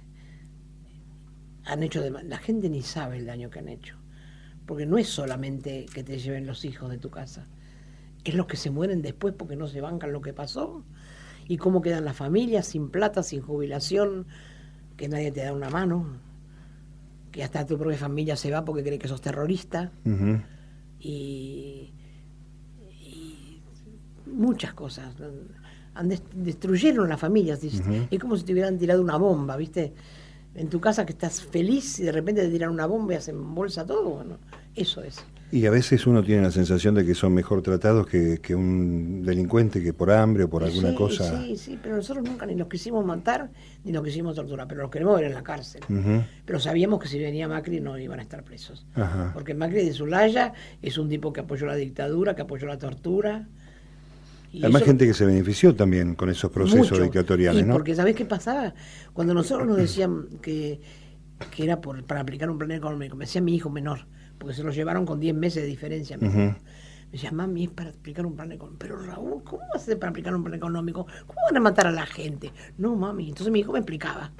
han hecho de, la gente ni sabe el daño que han hecho, porque no es solamente que te lleven los hijos de tu casa, es los que se mueren después porque no se bancan lo que pasó, y cómo quedan las familias sin plata, sin jubilación, que nadie te da una mano, que hasta tu propia familia se va porque cree que sos terrorista, uh-huh. y, y muchas cosas. Han dest- destruyeron las familias, uh-huh. es como si te hubieran tirado una bomba, ¿viste? En tu casa que estás feliz y de repente te tiran una bomba y hacen bolsa todo, bueno, eso es. Y a veces uno tiene la sensación de que son mejor tratados que, que un delincuente que por hambre o por alguna sí, cosa... Sí, sí, pero nosotros nunca ni los quisimos matar ni los quisimos torturar, pero los queremos ver en la cárcel. Uh-huh. Pero sabíamos que si venía Macri no iban a estar presos. Uh-huh. Porque Macri de Zulaya es un tipo que apoyó la dictadura, que apoyó la tortura. Y además gente que se benefició también con esos procesos mucho. dictatoriales, y ¿no? Porque ¿sabés qué pasaba? Cuando nosotros nos decían que, que era por, para aplicar un plan económico, me decía mi hijo menor, porque se lo llevaron con diez meses de diferencia. Uh-huh. Me decía, mami, es para aplicar un plan económico. Pero Raúl, ¿cómo va a ser para aplicar un plan económico? ¿Cómo van a matar a la gente? No, mami. Entonces mi hijo me explicaba.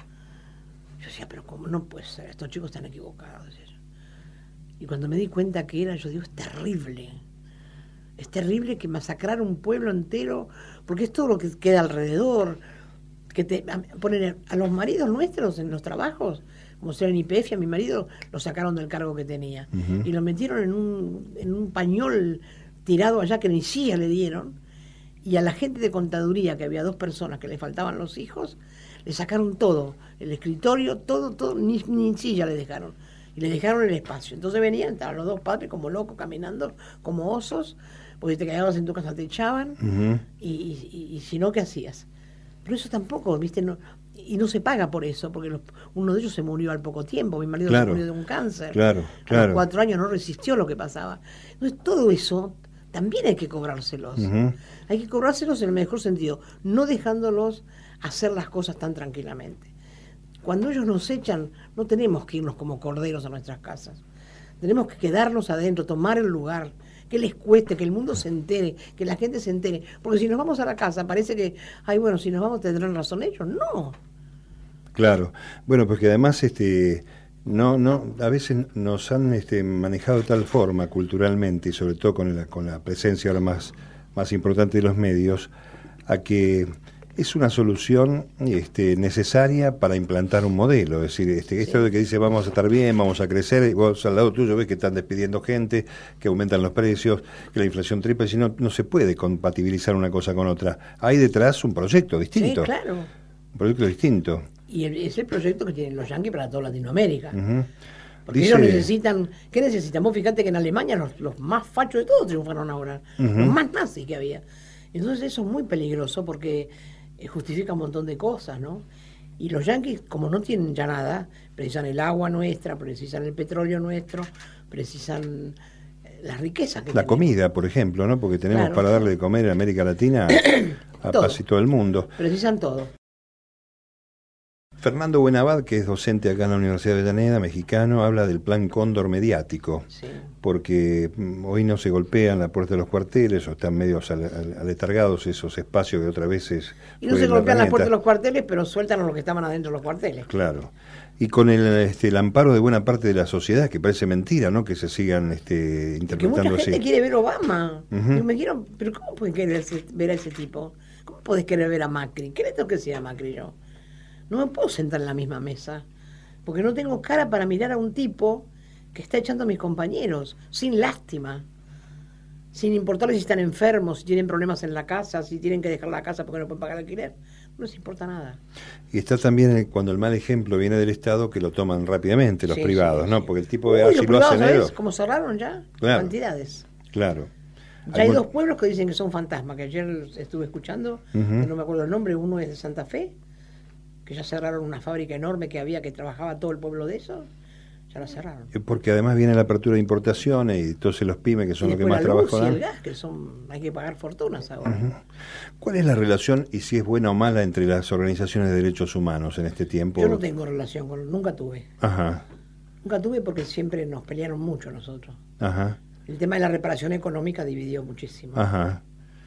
Yo decía, pero ¿cómo no puede ser? Estos chicos están equivocados. Decía yo. Y cuando me di cuenta que era, yo digo, es terrible. Es terrible que masacrar un pueblo entero, porque es todo lo que queda alrededor. Que te ponen a los maridos nuestros en los trabajos, como ser en I P F, a mi marido lo sacaron del cargo que tenía, uh-huh. y lo metieron en un, en un pañol tirado allá que ni silla le dieron, y a la gente de contaduría, que había dos personas que le faltaban los hijos, le sacaron todo, el escritorio, todo, todo, ni, ni silla le dejaron, y le dejaron el espacio. Entonces venían, estaban los dos padres como locos caminando, como osos, porque te quedabas en tu casa, te echaban, uh-huh. y, y, y, y si no, ¿qué hacías? Pero eso tampoco, ¿viste? No, y no se paga por eso, porque los, uno de ellos se murió al poco tiempo, mi marido claro, se murió de un cáncer, claro, claro. a los cuatro años no resistió lo que pasaba. Entonces todo eso también hay que cobrárselos, uh-huh. hay que cobrárselos en el mejor sentido, no dejándolos hacer las cosas tan tranquilamente. Cuando ellos nos echan, no tenemos que irnos como corderos a nuestras casas, tenemos que quedarnos adentro, tomar el lugar, que les cueste, que el mundo se entere, que la gente se entere, porque si nos vamos a la casa parece que, ay bueno, si nos vamos tendrán razón ellos, no. Claro, bueno, porque además este no no a veces nos han este, manejado de tal forma culturalmente y sobre todo con la, con la presencia ahora más, más importante de los medios, a que es una solución este, necesaria para implantar un modelo. Es decir, este, sí. esto de que dice vamos a estar bien, vamos a crecer, y vos al lado tuyo ves que están despidiendo gente, que aumentan los precios, que la inflación triple, si no, no se puede compatibilizar una cosa con otra. Hay detrás un proyecto distinto. Sí, claro. Un proyecto distinto. Y el, es el proyecto que tienen los yanquis para toda Latinoamérica. Uh-huh. Porque Dice... ellos necesitan, ¿qué necesitan? Vos fíjate que en Alemania los, los más fachos de todos triunfaron ahora, uh-huh. los más nazis que había. Entonces eso es muy peligroso porque justifica un montón de cosas, ¿no? Y los yanquis, como no tienen ya nada, precisan el agua nuestra, precisan el petróleo nuestro, precisan las riquezas que La tenemos. Comida, por ejemplo, ¿no? Porque tenemos Claro, para sí. darle de comer en América Latina a Todo. casi todo el mundo. Precisan todo. Fernando Buenabad, que es docente acá en la Universidad de Avellaneda, mexicano, habla del plan Cóndor mediático, Sí. porque mm, hoy no se golpean la puerta de los cuarteles o están medio al- al- aletargados esos espacios que otras veces... Y no fue se una golpean las herramienta. puertas de los cuarteles, pero sueltan a los que estaban adentro de los cuarteles. Claro. Y con el, este, el amparo de buena parte de la sociedad, que parece mentira, ¿no? Que se sigan este, Que interpretando mucha así. gente quiere ver Obama. Ujú. Y me quiero, pero ¿cómo pueden querer ese- ver a ese tipo? ¿Cómo podés querer ver a Macri? ¿Qué le tengo que decir a Macri yo? No me puedo sentar en la misma mesa, porque no tengo cara para mirar a un tipo que está echando a mis compañeros, sin lástima, sin importarles si están enfermos, si tienen problemas en la casa, si tienen que dejar la casa porque no pueden pagar alquiler. No les importa nada. Y está también el- cuando el mal ejemplo viene del Estado, que lo toman rápidamente los Sí, privados, sí, ¿no? sí. Porque el tipo Uy, de los así lo privados, hacen ¿sabes ellos. cómo cerraron ya? Claro. Cantidades. Claro. Ya hay Algún- dos pueblos que dicen que son fantasmas, que ayer estuve escuchando, Ujú. que no me acuerdo el nombre, uno es de Santa Fe, que ya cerraron una fábrica enorme que había, que trabajaba todo el pueblo de eso, ya la cerraron. Eh, Porque además viene la apertura de importaciones y entonces los pymes, que son Y los que después más la luz trabajo y el dan. gas, que son, hay que pagar fortunas ahora. Ujú. ¿Cuál es la relación, y si es buena o mala, entre las organizaciones de derechos humanos en este tiempo? Yo no tengo relación con, nunca tuve. Ajá, Nunca tuve porque siempre nos pelearon mucho nosotros. ajá, El tema de la reparación económica dividió muchísimo. ajá.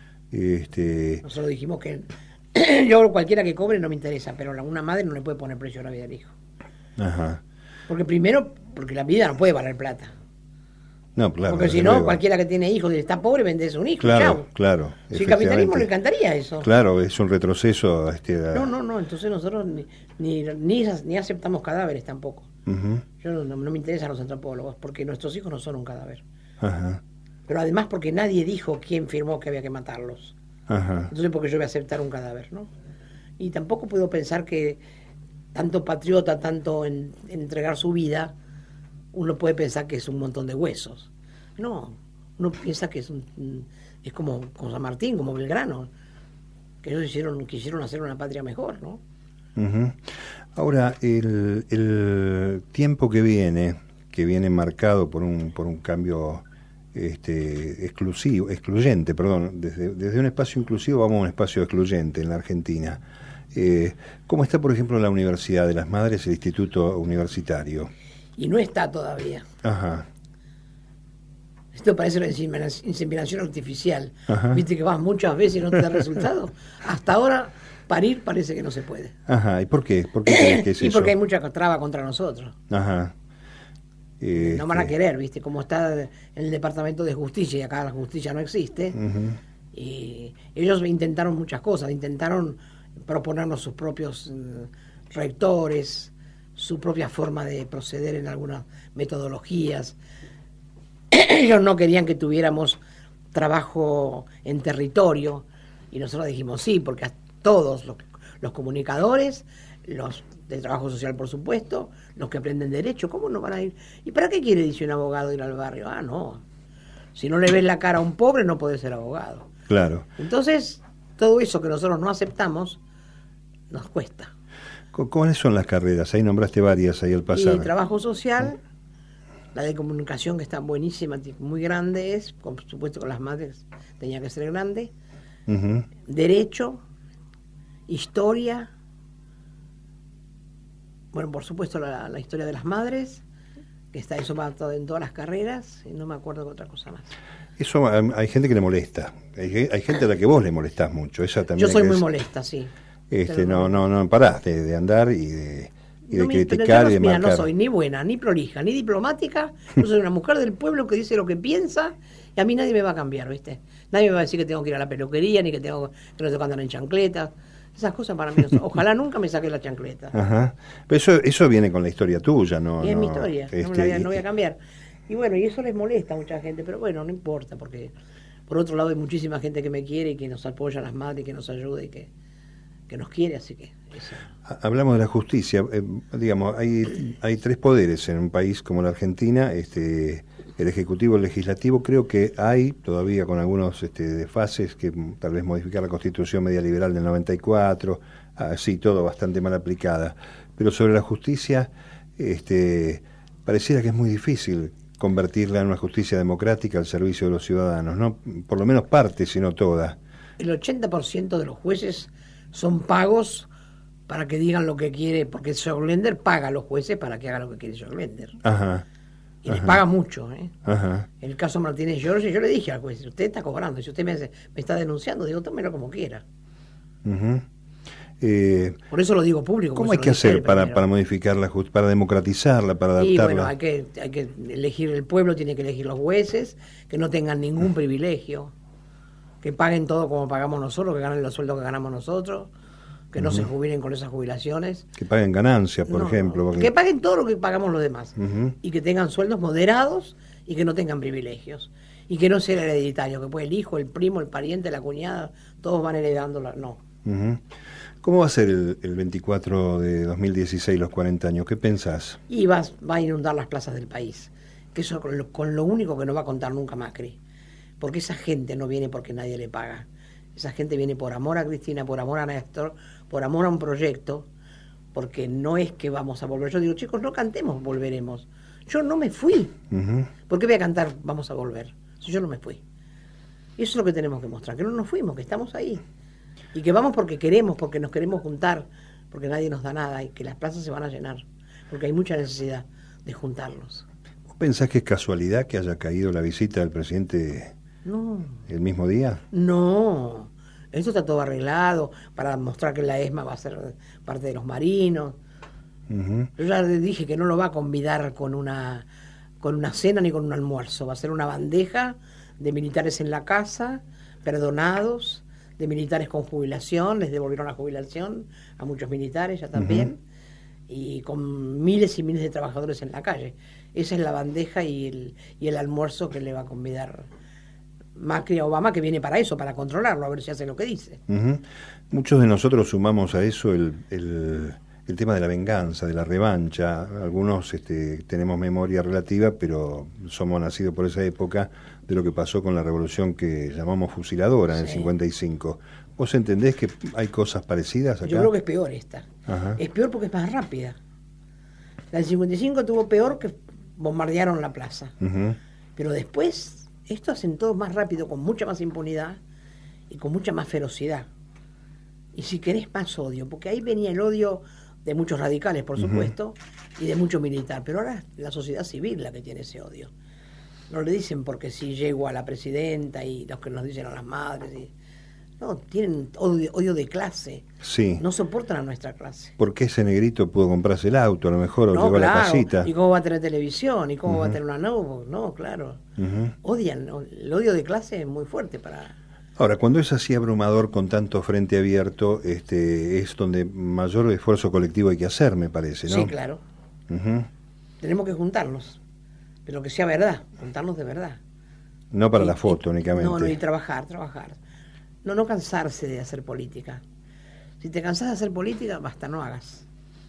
Este, Nosotros dijimos que yo cualquiera que cobre no me interesa, pero a una madre no le puede poner precio a la vida del hijo. ajá. Porque primero, porque la vida no puede valer plata. No, claro. Porque si desde no, luego. cualquiera que tiene hijos y está pobre vende un hijo. Claro, Chau. claro. Si el capitalismo le efectivamente. encantaría eso. Claro, es un retroceso. Este, a- No, no, no. Entonces nosotros ni, ni, ni, ni aceptamos cadáveres tampoco. Ujú, Yo no, no me interesan los antropólogos porque nuestros hijos no son un cadáver. ajá, Pero además porque nadie dijo quién firmó que había que matarlos. ajá. Entonces porque yo voy a aceptar un cadáver, ¿no? Y tampoco puedo pensar que tanto patriota, tanto en, en entregar su vida, uno puede pensar que es un montón de huesos. No, uno piensa que es un, es como con San Martín, como Belgrano, que ellos hicieron, quisieron hacer una patria mejor, ¿no? Ujú. Ahora, el, el tiempo que viene, que viene marcado por un, por un cambio este, exclusivo, excluyente, perdón, desde, desde un espacio inclusivo vamos a un espacio excluyente en la Argentina. Eh, ¿Cómo está, por ejemplo, la Universidad de las Madres, el Instituto Universitario? Y no está todavía. Ajá, Esto parece una insemina- inseminación artificial. Ajá. Viste que vas muchas veces y no te da resultado. Hasta ahora, parir parece que no se puede. ajá. ¿Y por qué? ¿Por qué crees que es y eso? porque hay mucha traba contra nosotros. Ajá. No van a Este, querer, ¿viste? Como está en el Departamento de Justicia y acá la justicia no existe. ujú, Y ellos intentaron muchas cosas, intentaron proponernos sus propios eh, rectores, su propia forma de proceder en algunas metodologías. Ellos no querían que tuviéramos trabajo en territorio y nosotros dijimos sí, porque a todos los, los comunicadores, los de trabajo social por supuesto, los que aprenden derecho, ¿cómo no van a ir? ¿Y para qué quiere, dice un abogado, ir al barrio? Ah, no. Si no le ves la cara a un pobre no puede ser abogado. claro. Entonces, todo eso que nosotros no aceptamos, nos cuesta. ¿Cu- ¿Cuáles son las carreras? Ahí nombraste varias ahí al Y pasar. el trabajo social, la de comunicación que está buenísima, muy grande es, por supuesto con las madres tenía que ser grande, Ujú. derecho, historia, bueno, por supuesto la, la historia de las madres, que está eso va todo en todas las carreras, y no me acuerdo de otra cosa más. Eso um, hay gente que le molesta. Hay, ge- hay gente a la que vos le molestás mucho. Esa también Yo soy que muy es- molesta, sí. Este, Pero no, no, no parás de, de andar y de, y de No me- pero criticar yo y de no, mira, marcar. no soy ni buena, ni prolija, ni diplomática. Yo soy una mujer del pueblo que dice lo que piensa y a mí nadie me va a cambiar, ¿viste? Nadie me va a decir que tengo que ir a la peluquería, ni que tengo que no tengo que andar en chancletas. Esas cosas para mí no son. Ojalá nunca me saque la chancleta. Ajá. Pero eso, eso viene con la historia tuya, ¿no? y es no, mi historia, no, me este, la voy a, y- no voy a cambiar. Y bueno, y eso les molesta a mucha gente, pero bueno, no importa, porque por otro lado hay muchísima gente que me quiere y que nos apoya a las madres, que nos ayuda y que, que nos quiere, así que eso. Ha- Hablamos de la justicia. eh, digamos, hay, hay tres poderes en un país como la Argentina, este, el Ejecutivo, el Legislativo. Creo que hay todavía con algunos este, desfases que mm, tal vez modificar la Constitución media liberal del noventa y cuatro, ah, sí, todo bastante mal aplicada. Pero sobre la justicia, este, pareciera que es muy difícil convertirla en una justicia democrática al servicio de los ciudadanos, ¿no? Por lo menos parte, si no toda. El ochenta por ciento de los jueces son pagos para que digan lo que quiere, porque Sjöglender paga a los jueces para que hagan lo que quiere Sjöglender. Ajá. Y les paga mucho, ¿eh? Ajá. El caso Martínez Giorgi, yo le dije al juez, usted está cobrando, si usted me, hace, me está denunciando, digo, tómelo como quiera. Uh-huh. eh, Por eso lo digo público. ¿Cómo hay que hacer para, para modificar la justicia, para democratizarla, para adaptarla? Y bueno, hay que, hay que elegir, el pueblo tiene que elegir los jueces, que no tengan ningún privilegio, que paguen todo como pagamos nosotros, que ganen los sueldos que ganamos nosotros, que no uh-huh. se jubilen con esas jubilaciones. Que paguen ganancias, por no, ejemplo. Porque... Que paguen todo lo que pagamos los demás. Uh-huh. Y que tengan sueldos moderados y que no tengan privilegios. Y que no sea hereditario, que pues el hijo, el primo, el pariente, la cuñada, todos van heredando. La... No. Uh-huh. ¿Cómo va a ser el, el veinticuatro de dos mil dieciséis, los cuarenta años? ¿Qué pensás? Y va, va a inundar las plazas del país. Que eso con lo, con lo único que no va a contar nunca Macri. Porque esa gente no viene porque nadie le paga. Esa gente viene por amor a Cristina, por amor a Néstor, por amor a un proyecto, porque no es que vamos a volver. Yo digo, chicos, no cantemos, volveremos. Yo no me fui. Uh-huh. ¿Por qué voy a cantar, vamos a volver? Si yo no me fui. Y eso es lo que tenemos que mostrar, que no nos fuimos, que estamos ahí. Y que vamos porque queremos, porque nos queremos juntar, porque nadie nos da nada y que las plazas se van a llenar, porque hay mucha necesidad de juntarlos. ¿Vos pensás que es casualidad que haya caído la visita del presidente no. el mismo día? No, eso está todo arreglado para mostrar que la ESMA va a ser parte de los marinos. Uh-huh. Yo ya le dije que no lo va a convidar con una, con una cena ni con un almuerzo, va a ser una bandeja de militares en la casa, perdonados, de militares con jubilación, les devolvieron la jubilación a muchos militares ya también, uh-huh. y con miles y miles de trabajadores en la calle. Esa es la bandeja y el, y el almuerzo que le va a convidar Macri a Obama, que viene para eso, para controlarlo, a ver si hace lo que dice. Uh-huh. Muchos de nosotros sumamos a eso el, el, el tema de la venganza, de la revancha. Algunos este, tenemos memoria relativa, pero somos nacidos por esa época de lo que pasó con la revolución que llamamos fusiladora en sí. el cincuenta y cinco. ¿Vos entendés que hay cosas parecidas acá? Yo creo que es peor esta. Ajá. Es peor porque es más rápida. La del cincuenta y cinco tuvo peor que bombardearon la plaza. Uh-huh. Pero después, esto hacen todo más rápido, con mucha más impunidad y con mucha más ferocidad. Y si querés más odio, porque ahí venía el odio de muchos radicales, por supuesto, uh-huh. y de mucho militar. Pero ahora es la sociedad civil la que tiene ese odio. No le dicen porque si llego a la presidenta y los que nos dicen a las madres. Y, no, tienen odio, odio de clase. Sí. No soportan a nuestra clase. Porque ese negrito pudo comprarse el auto, a lo mejor, o no, llegó claro. a la casita. ¿Y cómo va a tener televisión? ¿Y cómo uh-huh. va a tener una notebook? No, claro. Uh-huh. Odian. El odio de clase es muy fuerte para... Ahora, cuando es así abrumador con tanto frente abierto, este, es donde mayor esfuerzo colectivo hay que hacer, me parece, ¿no? Sí, claro. Uh-huh. Tenemos que juntarnos, pero que sea verdad, juntarnos de verdad. No para y, la foto, y, únicamente. No, no, y trabajar, trabajar. No, no cansarse de hacer política. Si te cansás de hacer política, basta, no hagas.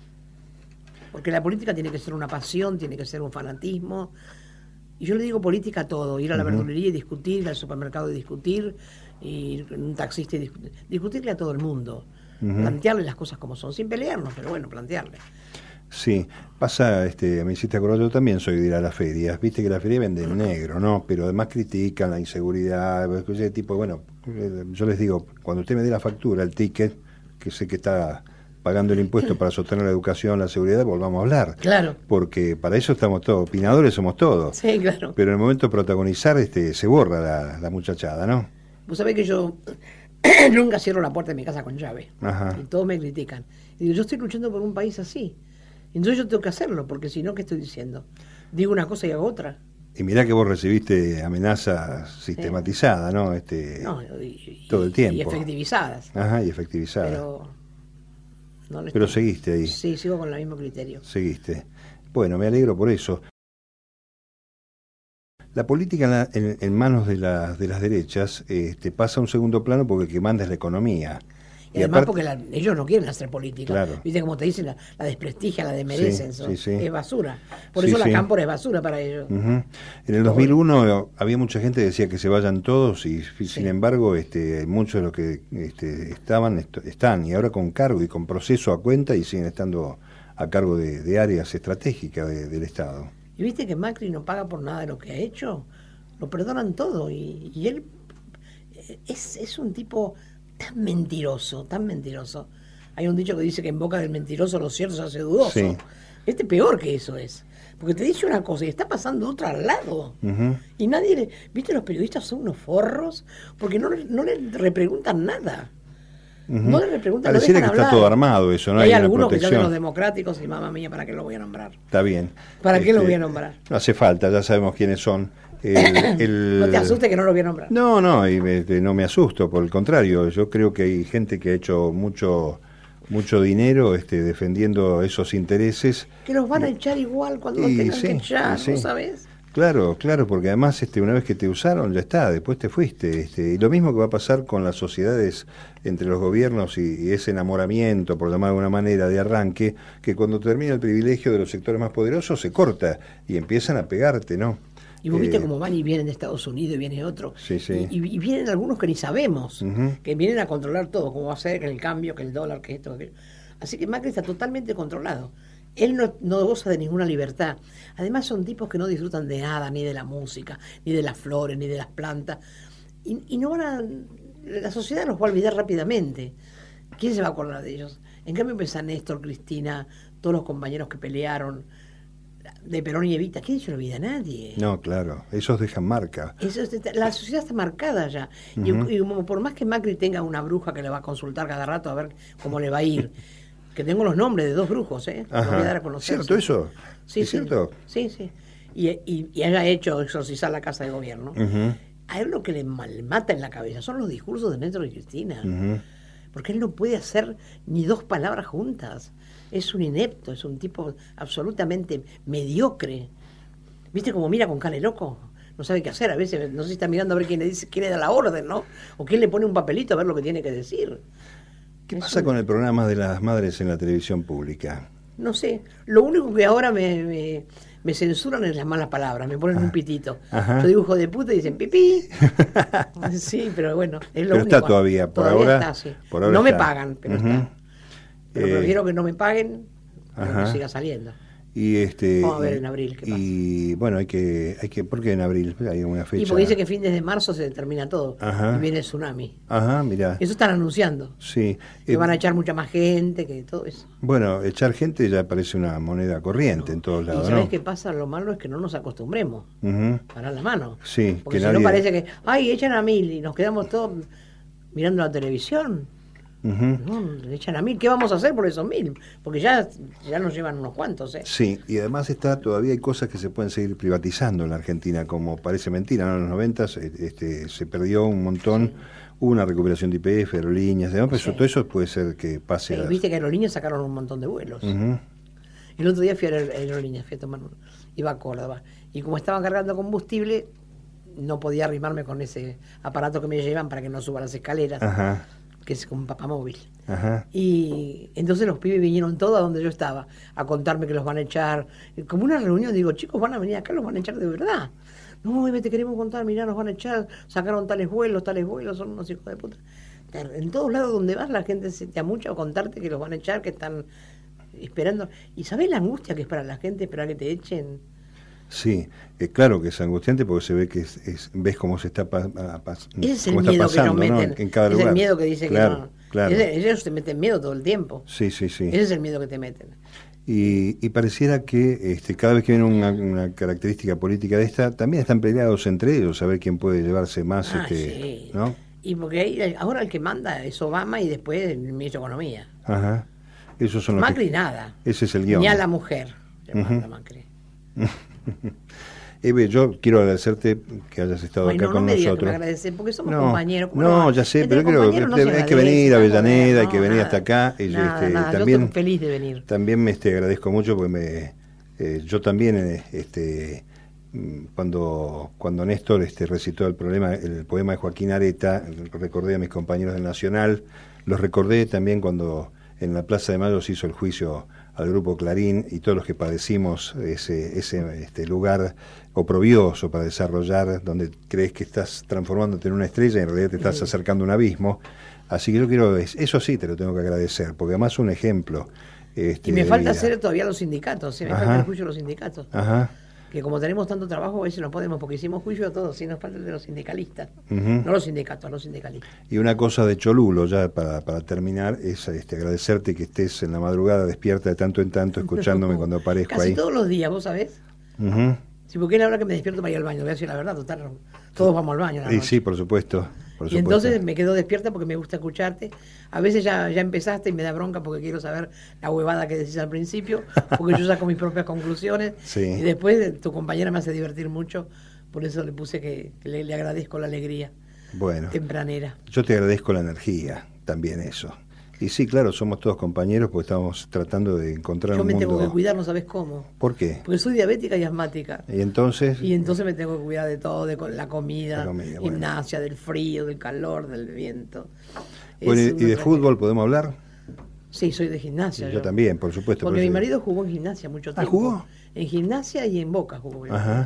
Porque la política tiene que ser una pasión, tiene que ser un fanatismo. Y yo le digo política a todo, ir a la uh-huh. verdulería y discutir, ir al supermercado y discutir, ir con un taxista y discutir, discutirle a todo el mundo, uh-huh. plantearle las cosas como son, sin pelearnos, pero bueno, plantearle. Sí, pasa, este, me hiciste acordar, yo también soy de ir a las ferias, viste que la feria vende en negro, ¿no? Pero además critican la inseguridad, ese tipo, bueno, yo les digo, cuando usted me dé la factura, el ticket, que sé que está pagando el impuesto para sostener la educación, la seguridad, volvamos a hablar. Claro. Porque para eso estamos todos, opinadores somos todos. Sí, claro. Pero en el momento de protagonizar, este, se borra la, la muchachada, ¿no? Vos sabés que yo nunca cierro la puerta de mi casa con llave. Ajá. Y todos me critican. Y digo, yo estoy luchando por un país así. Entonces yo tengo que hacerlo, porque si no, ¿qué estoy diciendo? Digo una cosa y hago otra. Y mirá que vos recibiste amenazas sistematizadas, sí. ¿no? Este, no y, todo el tiempo. Y efectivizadas. Ajá, y efectivizadas. Pero, no Pero seguiste ahí. Sí, sigo con el mismo criterio. Seguiste. Bueno, me alegro por eso. La política en, la, en, en manos de, la, de las derechas este, pasa a un segundo plano porque el que manda es la economía. Y, y además aparte, porque la, ellos no quieren hacer política. Claro. Viste como te dicen, la, la desprestigia, la demerecen. Sí, son, sí, sí. Es basura. Por sí, eso sí. la Cámpora es basura para ellos. Uh-huh. En el dos mil uno había mucha gente que decía que se vayan todos y sin sí. embargo este, muchos de los que este, estaban est están y ahora con cargo y con proceso a cuenta y siguen estando a cargo de, de áreas estratégicas de, del Estado. Y viste que Macri no paga por nada de lo que ha hecho, lo perdonan todo y, y él es, es un tipo tan mentiroso, tan mentiroso. Hay un dicho que dice que en boca del mentiroso lo cierto se hace dudoso. Sí. Este peor que eso es, porque te dice una cosa y está pasando otra al lado. Uh-huh. Y nadie le... ¿Viste? Los periodistas son unos forros porque no, no le repreguntan nada. Uh-huh. No le repreguntan, Pareciera no que está todo armado eso, ¿no? Hay, hay algunos que son de los democráticos y mamá mía, ¿para qué lo voy a nombrar? Está bien. ¿Para este, qué lo voy a nombrar? No hace falta, ya sabemos quiénes son. El, el... No te asustes que no lo voy a nombrar. No, no, y me, no me asusto, por el contrario, yo creo que hay gente que ha hecho mucho mucho dinero este, defendiendo esos intereses. Que los van a echar igual cuando los tengan sí, que echar, sí. ¿No sabes? Claro, claro, porque además este, una vez que te usaron, ya está, después te fuiste. Este, y lo mismo que va a pasar con las sociedades entre los gobiernos y, y ese enamoramiento, por llamar de alguna manera, de arranque, que cuando termina el privilegio de los sectores más poderosos se corta y empiezan a pegarte, ¿no? Y vos viste eh, cómo van y vienen de Estados Unidos y viene otro. Sí, sí. Y, y vienen algunos que ni sabemos, uh-huh. que vienen a controlar todo, cómo va a ser el cambio, que el dólar, que esto, que... Así que Macri está totalmente controlado. Él no, no goza de ninguna libertad. Además son tipos que no disfrutan de nada, ni de la música, ni de las flores, ni de las plantas. Y, y no van a... La sociedad los va a olvidar rápidamente. ¿Quién se va a acordar de ellos? En cambio piensa Néstor, Cristina, todos los compañeros que pelearon, de Perón y Evita, ¿quién se lo olvida? Nadie. No, claro, esos dejan marca. Eso, la sociedad está marcada ya. Uh-huh. Y, y como por más que Macri tenga una bruja que le va a consultar cada rato a ver cómo le va a ir, que tengo los nombres de dos brujos, ¿eh? Los voy a dar a conocer. ¿Cierto eso? Sí, ¿Es sí, cierto? Sí, sí. Y, y, y haya hecho exorcizar la casa de gobierno. Uh-huh. A él lo que le mal mata en la cabeza son los discursos de Néstor y Cristina. Uh-huh. Porque él no puede hacer ni dos palabras juntas. Es un inepto, es un tipo absolutamente mediocre. ¿Viste cómo mira con cara de loco? No sabe qué hacer, a veces no sé si está mirando a ver quién le dice, quién le da la orden, ¿no? O quién le pone un papelito a ver lo que tiene que decir. ¿Qué es pasa un... con el programa de las madres en la televisión pública? No sé, lo único que ahora me, me, me censuran es las malas palabras, me ponen ah. un pitito. Ajá. Yo digo hijo de puta y dicen pipí. Sí, pero bueno, es lo pero único. Está todavía, por todavía ahora. Está, sí. por ahora no está. me pagan, pero uh-huh. está. Pero eh, prefiero que no me paguen, pero que siga saliendo. Y este, Vamos a ver en abril qué pasa. Y bueno, hay que, hay que, ¿por qué en abril? Hay una fecha. Y porque dice que fin desde marzo se termina todo. Ajá. Y viene el tsunami. Ajá, mirá. Eso están anunciando. Sí. Que eh, van a echar mucha más gente, que todo eso. Bueno, echar gente ya parece una moneda corriente no. en todos lados. ¿Y sabés ¿no? qué pasa? Lo malo es que no nos acostumbremos. Uh-huh. Para la mano. Sí. Porque que si nadie... no parece que, ay, echan a mil y nos quedamos todos mirando la televisión. Uh-huh. No, echan a mil, ¿qué vamos a hacer por esos mil? Porque ya, ya nos llevan unos cuantos, ¿eh? Sí, y además está todavía hay cosas que se pueden seguir privatizando en la Argentina, como parece mentira, ¿no? En los noventas este, se perdió un montón, sí. Hubo una recuperación de I P F, aerolíneas, demás, pero sí. todo eso puede ser que pase. Sí, a... Viste que aerolíneas sacaron un montón de vuelos. Uh-huh. El otro día fui a aerolíneas, fui a tomar, iba a Córdoba, y como estaban cargando combustible, no podía arrimarme con ese aparato que me llevan para que no suba las escaleras. Ajá. Que es como un papamóvil. Ajá. Y entonces los pibes vinieron todos a donde yo estaba, a contarme que los van a echar. Como una reunión, digo, chicos, van a venir acá, los van a echar de verdad. No, te queremos contar, mirá, nos van a echar, sacaron tales vuelos, tales vuelos, son unos hijos de puta. En todos lados donde vas la gente se te amucha a contarte que los van a echar, que están esperando. ¿Y sabés la angustia que es para la gente esperar que te echen? Sí, eh, claro que es angustiante porque se ve que es, es, ves cómo se está, pa, pa, ese es el miedo pasando, que nos meten, ¿no? En cada es lugar. el miedo que dice claro, que no. Claro. Ese, ellos te meten miedo todo el tiempo. Sí, sí, sí. Ese es el miedo que te meten. Y, y pareciera que este, cada vez que viene una, una característica política de esta, también están peleados entre ellos a ver quién puede llevarse más. Ah, este, sí. ¿no? Y porque ahí, ahora el que manda es Obama y después el ministro de Economía. Ajá. Esos son los Macri que... nada. Ese es el guión. Ni a la mujer le uh-huh. manda Macri. Eve, yo quiero agradecerte que hayas estado Ay, acá no, con no me nosotros. Que me agradecer, porque somos no, compañeros. No, no, ya sé, pero creo que no hay que venir a Avellaneda, hay que venir nada, hasta acá. Y nada, este, nada, también, yo estoy feliz de venir. También me este, agradezco mucho porque me, eh, yo también, eh, este, cuando cuando Néstor este, recitó el, problema, el poema de Joaquín Areta, recordé a mis compañeros del Nacional Los recordé también cuando en la Plaza de Mayo se hizo el juicio al Grupo Clarín y todos los que padecimos ese, ese este lugar oprobioso para desarrollar, donde crees que estás transformándote en una estrella y en realidad te estás sí. acercando a un abismo. Así que yo quiero, eso sí te lo tengo que agradecer, porque además es un ejemplo. Este, y me falta hacer todavía los sindicatos, ¿sí? me Ajá. falta el juicio de los sindicatos. Ajá. Que como tenemos tanto trabajo, a veces no podemos, porque hicimos juicio a todos, sí nos falta el de los sindicalistas. Uh-huh. No los sindicatos, los sindicalistas. Y una cosa de Cholulo, ya para, para terminar, es este, agradecerte que estés en la madrugada despierta de tanto en tanto, escuchándome cuando aparezco Casi ahí. Casi todos los días, ¿vos sabés? Uh-huh. Sí, porque es la hora que me despierto para ir al baño, voy a decir la verdad, total, todos vamos al baño. Y sí, por supuesto. Por y entonces me quedo despierta porque me gusta escucharte. A veces ya, ya empezaste y me da bronca porque quiero saber la huevada que decís al principio, porque yo saco mis propias conclusiones. Sí. Y después tu compañera me hace divertir mucho, por eso le puse que, que le, le agradezco la alegría bueno, tempranera. Yo te agradezco la energía, también eso. Y sí, claro, somos todos compañeros porque estamos tratando de encontrar yo un me mundo... tengo que cuidar, no sabes cómo. ¿Por qué? Porque soy diabética y asmática. Y entonces... Y entonces me tengo que cuidar de todo, de la comida, la comida gimnasia, bueno. del frío, del calor, del viento. Bueno, ¿y de fútbol podemos hablar? Sí, soy de gimnasia. Sí, yo, yo también, por supuesto. Porque por mi marido jugó en gimnasia mucho tiempo. ¿Ah, jugó? En gimnasia y en Boca jugó. Ajá.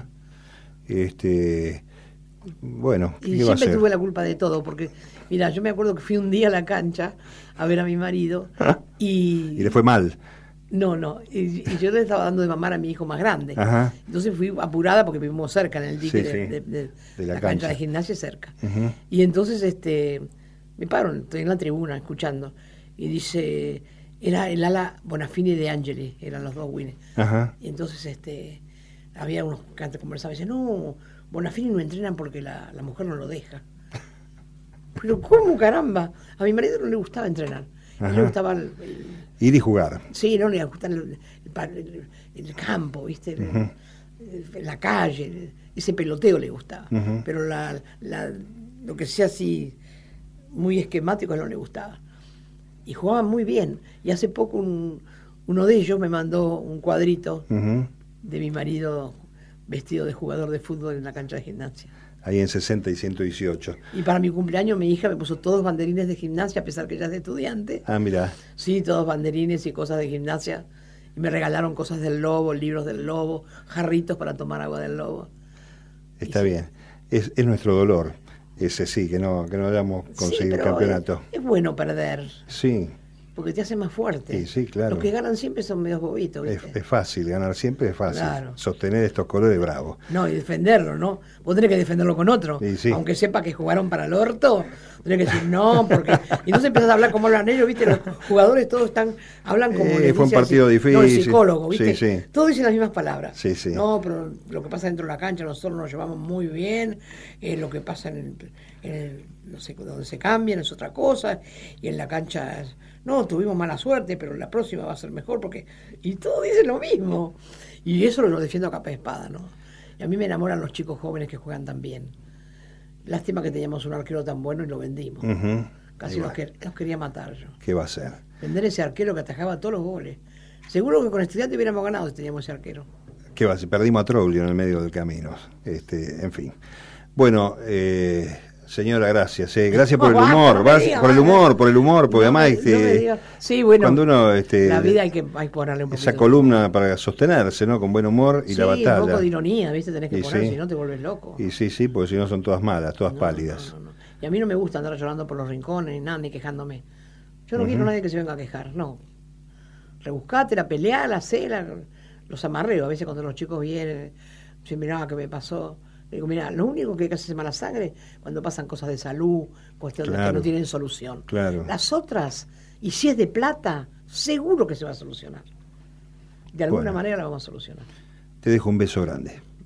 Este... Bueno, ¿qué y va a siempre hacer? tuve la culpa de todo, porque, mira, yo me acuerdo que fui un día a la cancha a ver a mi marido y... Y le fue mal. No, no, y, y yo le estaba dando de mamar a mi hijo más grande. Ajá. Entonces fui apurada porque vivimos cerca, en el dique Sí, de, sí. de, de, de la, la cancha. cancha de gimnasia cerca. Uh-huh. Y entonces este me paro, estoy en la tribuna escuchando, y dice, era el ala Bonafini de Angeli, eran los dos winners. Ajá. Y entonces este había unos que antes conversaban y decían, no, Bonafini no entrenan porque la, la mujer no lo deja. Pero ¿cómo, caramba? A mi marido no le gustaba entrenar. A él le gustaba el, el, ir y jugar. Sí, no le gustaba el, el, el, el campo, ¿viste? El, uh-huh. el, la calle, el, ese peloteo le gustaba. Uh-huh. Pero la, la, lo que sea así muy esquemático no le gustaba. Y jugaban muy bien. Y hace poco un, uno de ellos me mandó un cuadrito uh-huh. de mi marido vestido de jugador de fútbol en la cancha de gimnasia. Ahí en sesenta y ciento dieciocho. Y para mi cumpleaños mi hija me puso todos banderines de gimnasia, a pesar que ella es de estudiante. Ah, mira. Sí, todos banderines y cosas de gimnasia. Y me regalaron cosas del lobo, libros del lobo, jarritos para tomar agua del lobo. Está y bien. Sí. Es, es nuestro dolor, ese sí, que no, que no hayamos conseguido sí, el campeonato. Es, es bueno perder. Sí. Porque te hace más fuerte. Sí, sí, claro. Los que ganan siempre son medios bobitos, ¿viste? Es, es fácil, ganar siempre es fácil. Claro. Sostener estos colores bravos. No, y defenderlo, ¿no? Vos tenés que defenderlo con otro. Sí, sí. Aunque sepa que jugaron para el orto, tenés que decir no, porque... Y entonces empiezas a hablar como hablan ellos, ¿viste? Los jugadores todos están... Hablan como... Eh, fue un partido así, difícil. No, el psicólogo, ¿viste? Sí, sí. Todos dicen las mismas palabras. Sí, sí. No, pero lo que pasa dentro de la cancha, nosotros nos llevamos muy bien. Eh, lo que pasa en el... En el no sé, donde se cambian es otra cosa. Y en la cancha... No, tuvimos mala suerte, pero la próxima va a ser mejor porque... Y todos dicen lo mismo. Y eso lo defiendo a capa de espada, ¿no? Y a mí me enamoran los chicos jóvenes que juegan tan bien. Lástima que teníamos un arquero tan bueno y lo vendimos. Uh-huh. Casi los, que, los quería matar yo. ¿Qué va a hacer? Vender ese arquero que atajaba todos los goles. Seguro que con Estudiantes hubiéramos ganado si teníamos ese arquero. ¿Qué va a hacer? Perdimos a Troglio en el medio del camino. Este, en fin. Bueno... Eh... Señora, gracias. Eh. Gracias por el humor, no diga, por el humor, por el humor, porque no, además este, no sí, bueno, cuando uno este, la vida hay que, hay que ponerle un poquito esa columna para sostenerse, ¿no? Con buen humor y sí, la batalla. un poco de ironía, ¿viste? Tenés que y poner, sí. si no te vuelves loco. Y sí, sí, porque si no son todas malas, todas no, pálidas. No, no, no. Y a mí no me gusta andar llorando por los rincones ni nada, ni quejándome. Yo no uh-huh. quiero a nadie que se venga a quejar, no. Rebuscátela, peleala, hacela, los amarreo. A veces cuando los chicos vienen, si mirá, ¿qué me pasó? Digo, mira, lo único que hay que hacer es mala sangre cuando pasan cosas de salud, cuestiones claro. que no tienen solución. Claro. Las otras, y si es de plata, seguro que se va a solucionar. De alguna bueno. manera la vamos a solucionar. Te dejo un beso grande.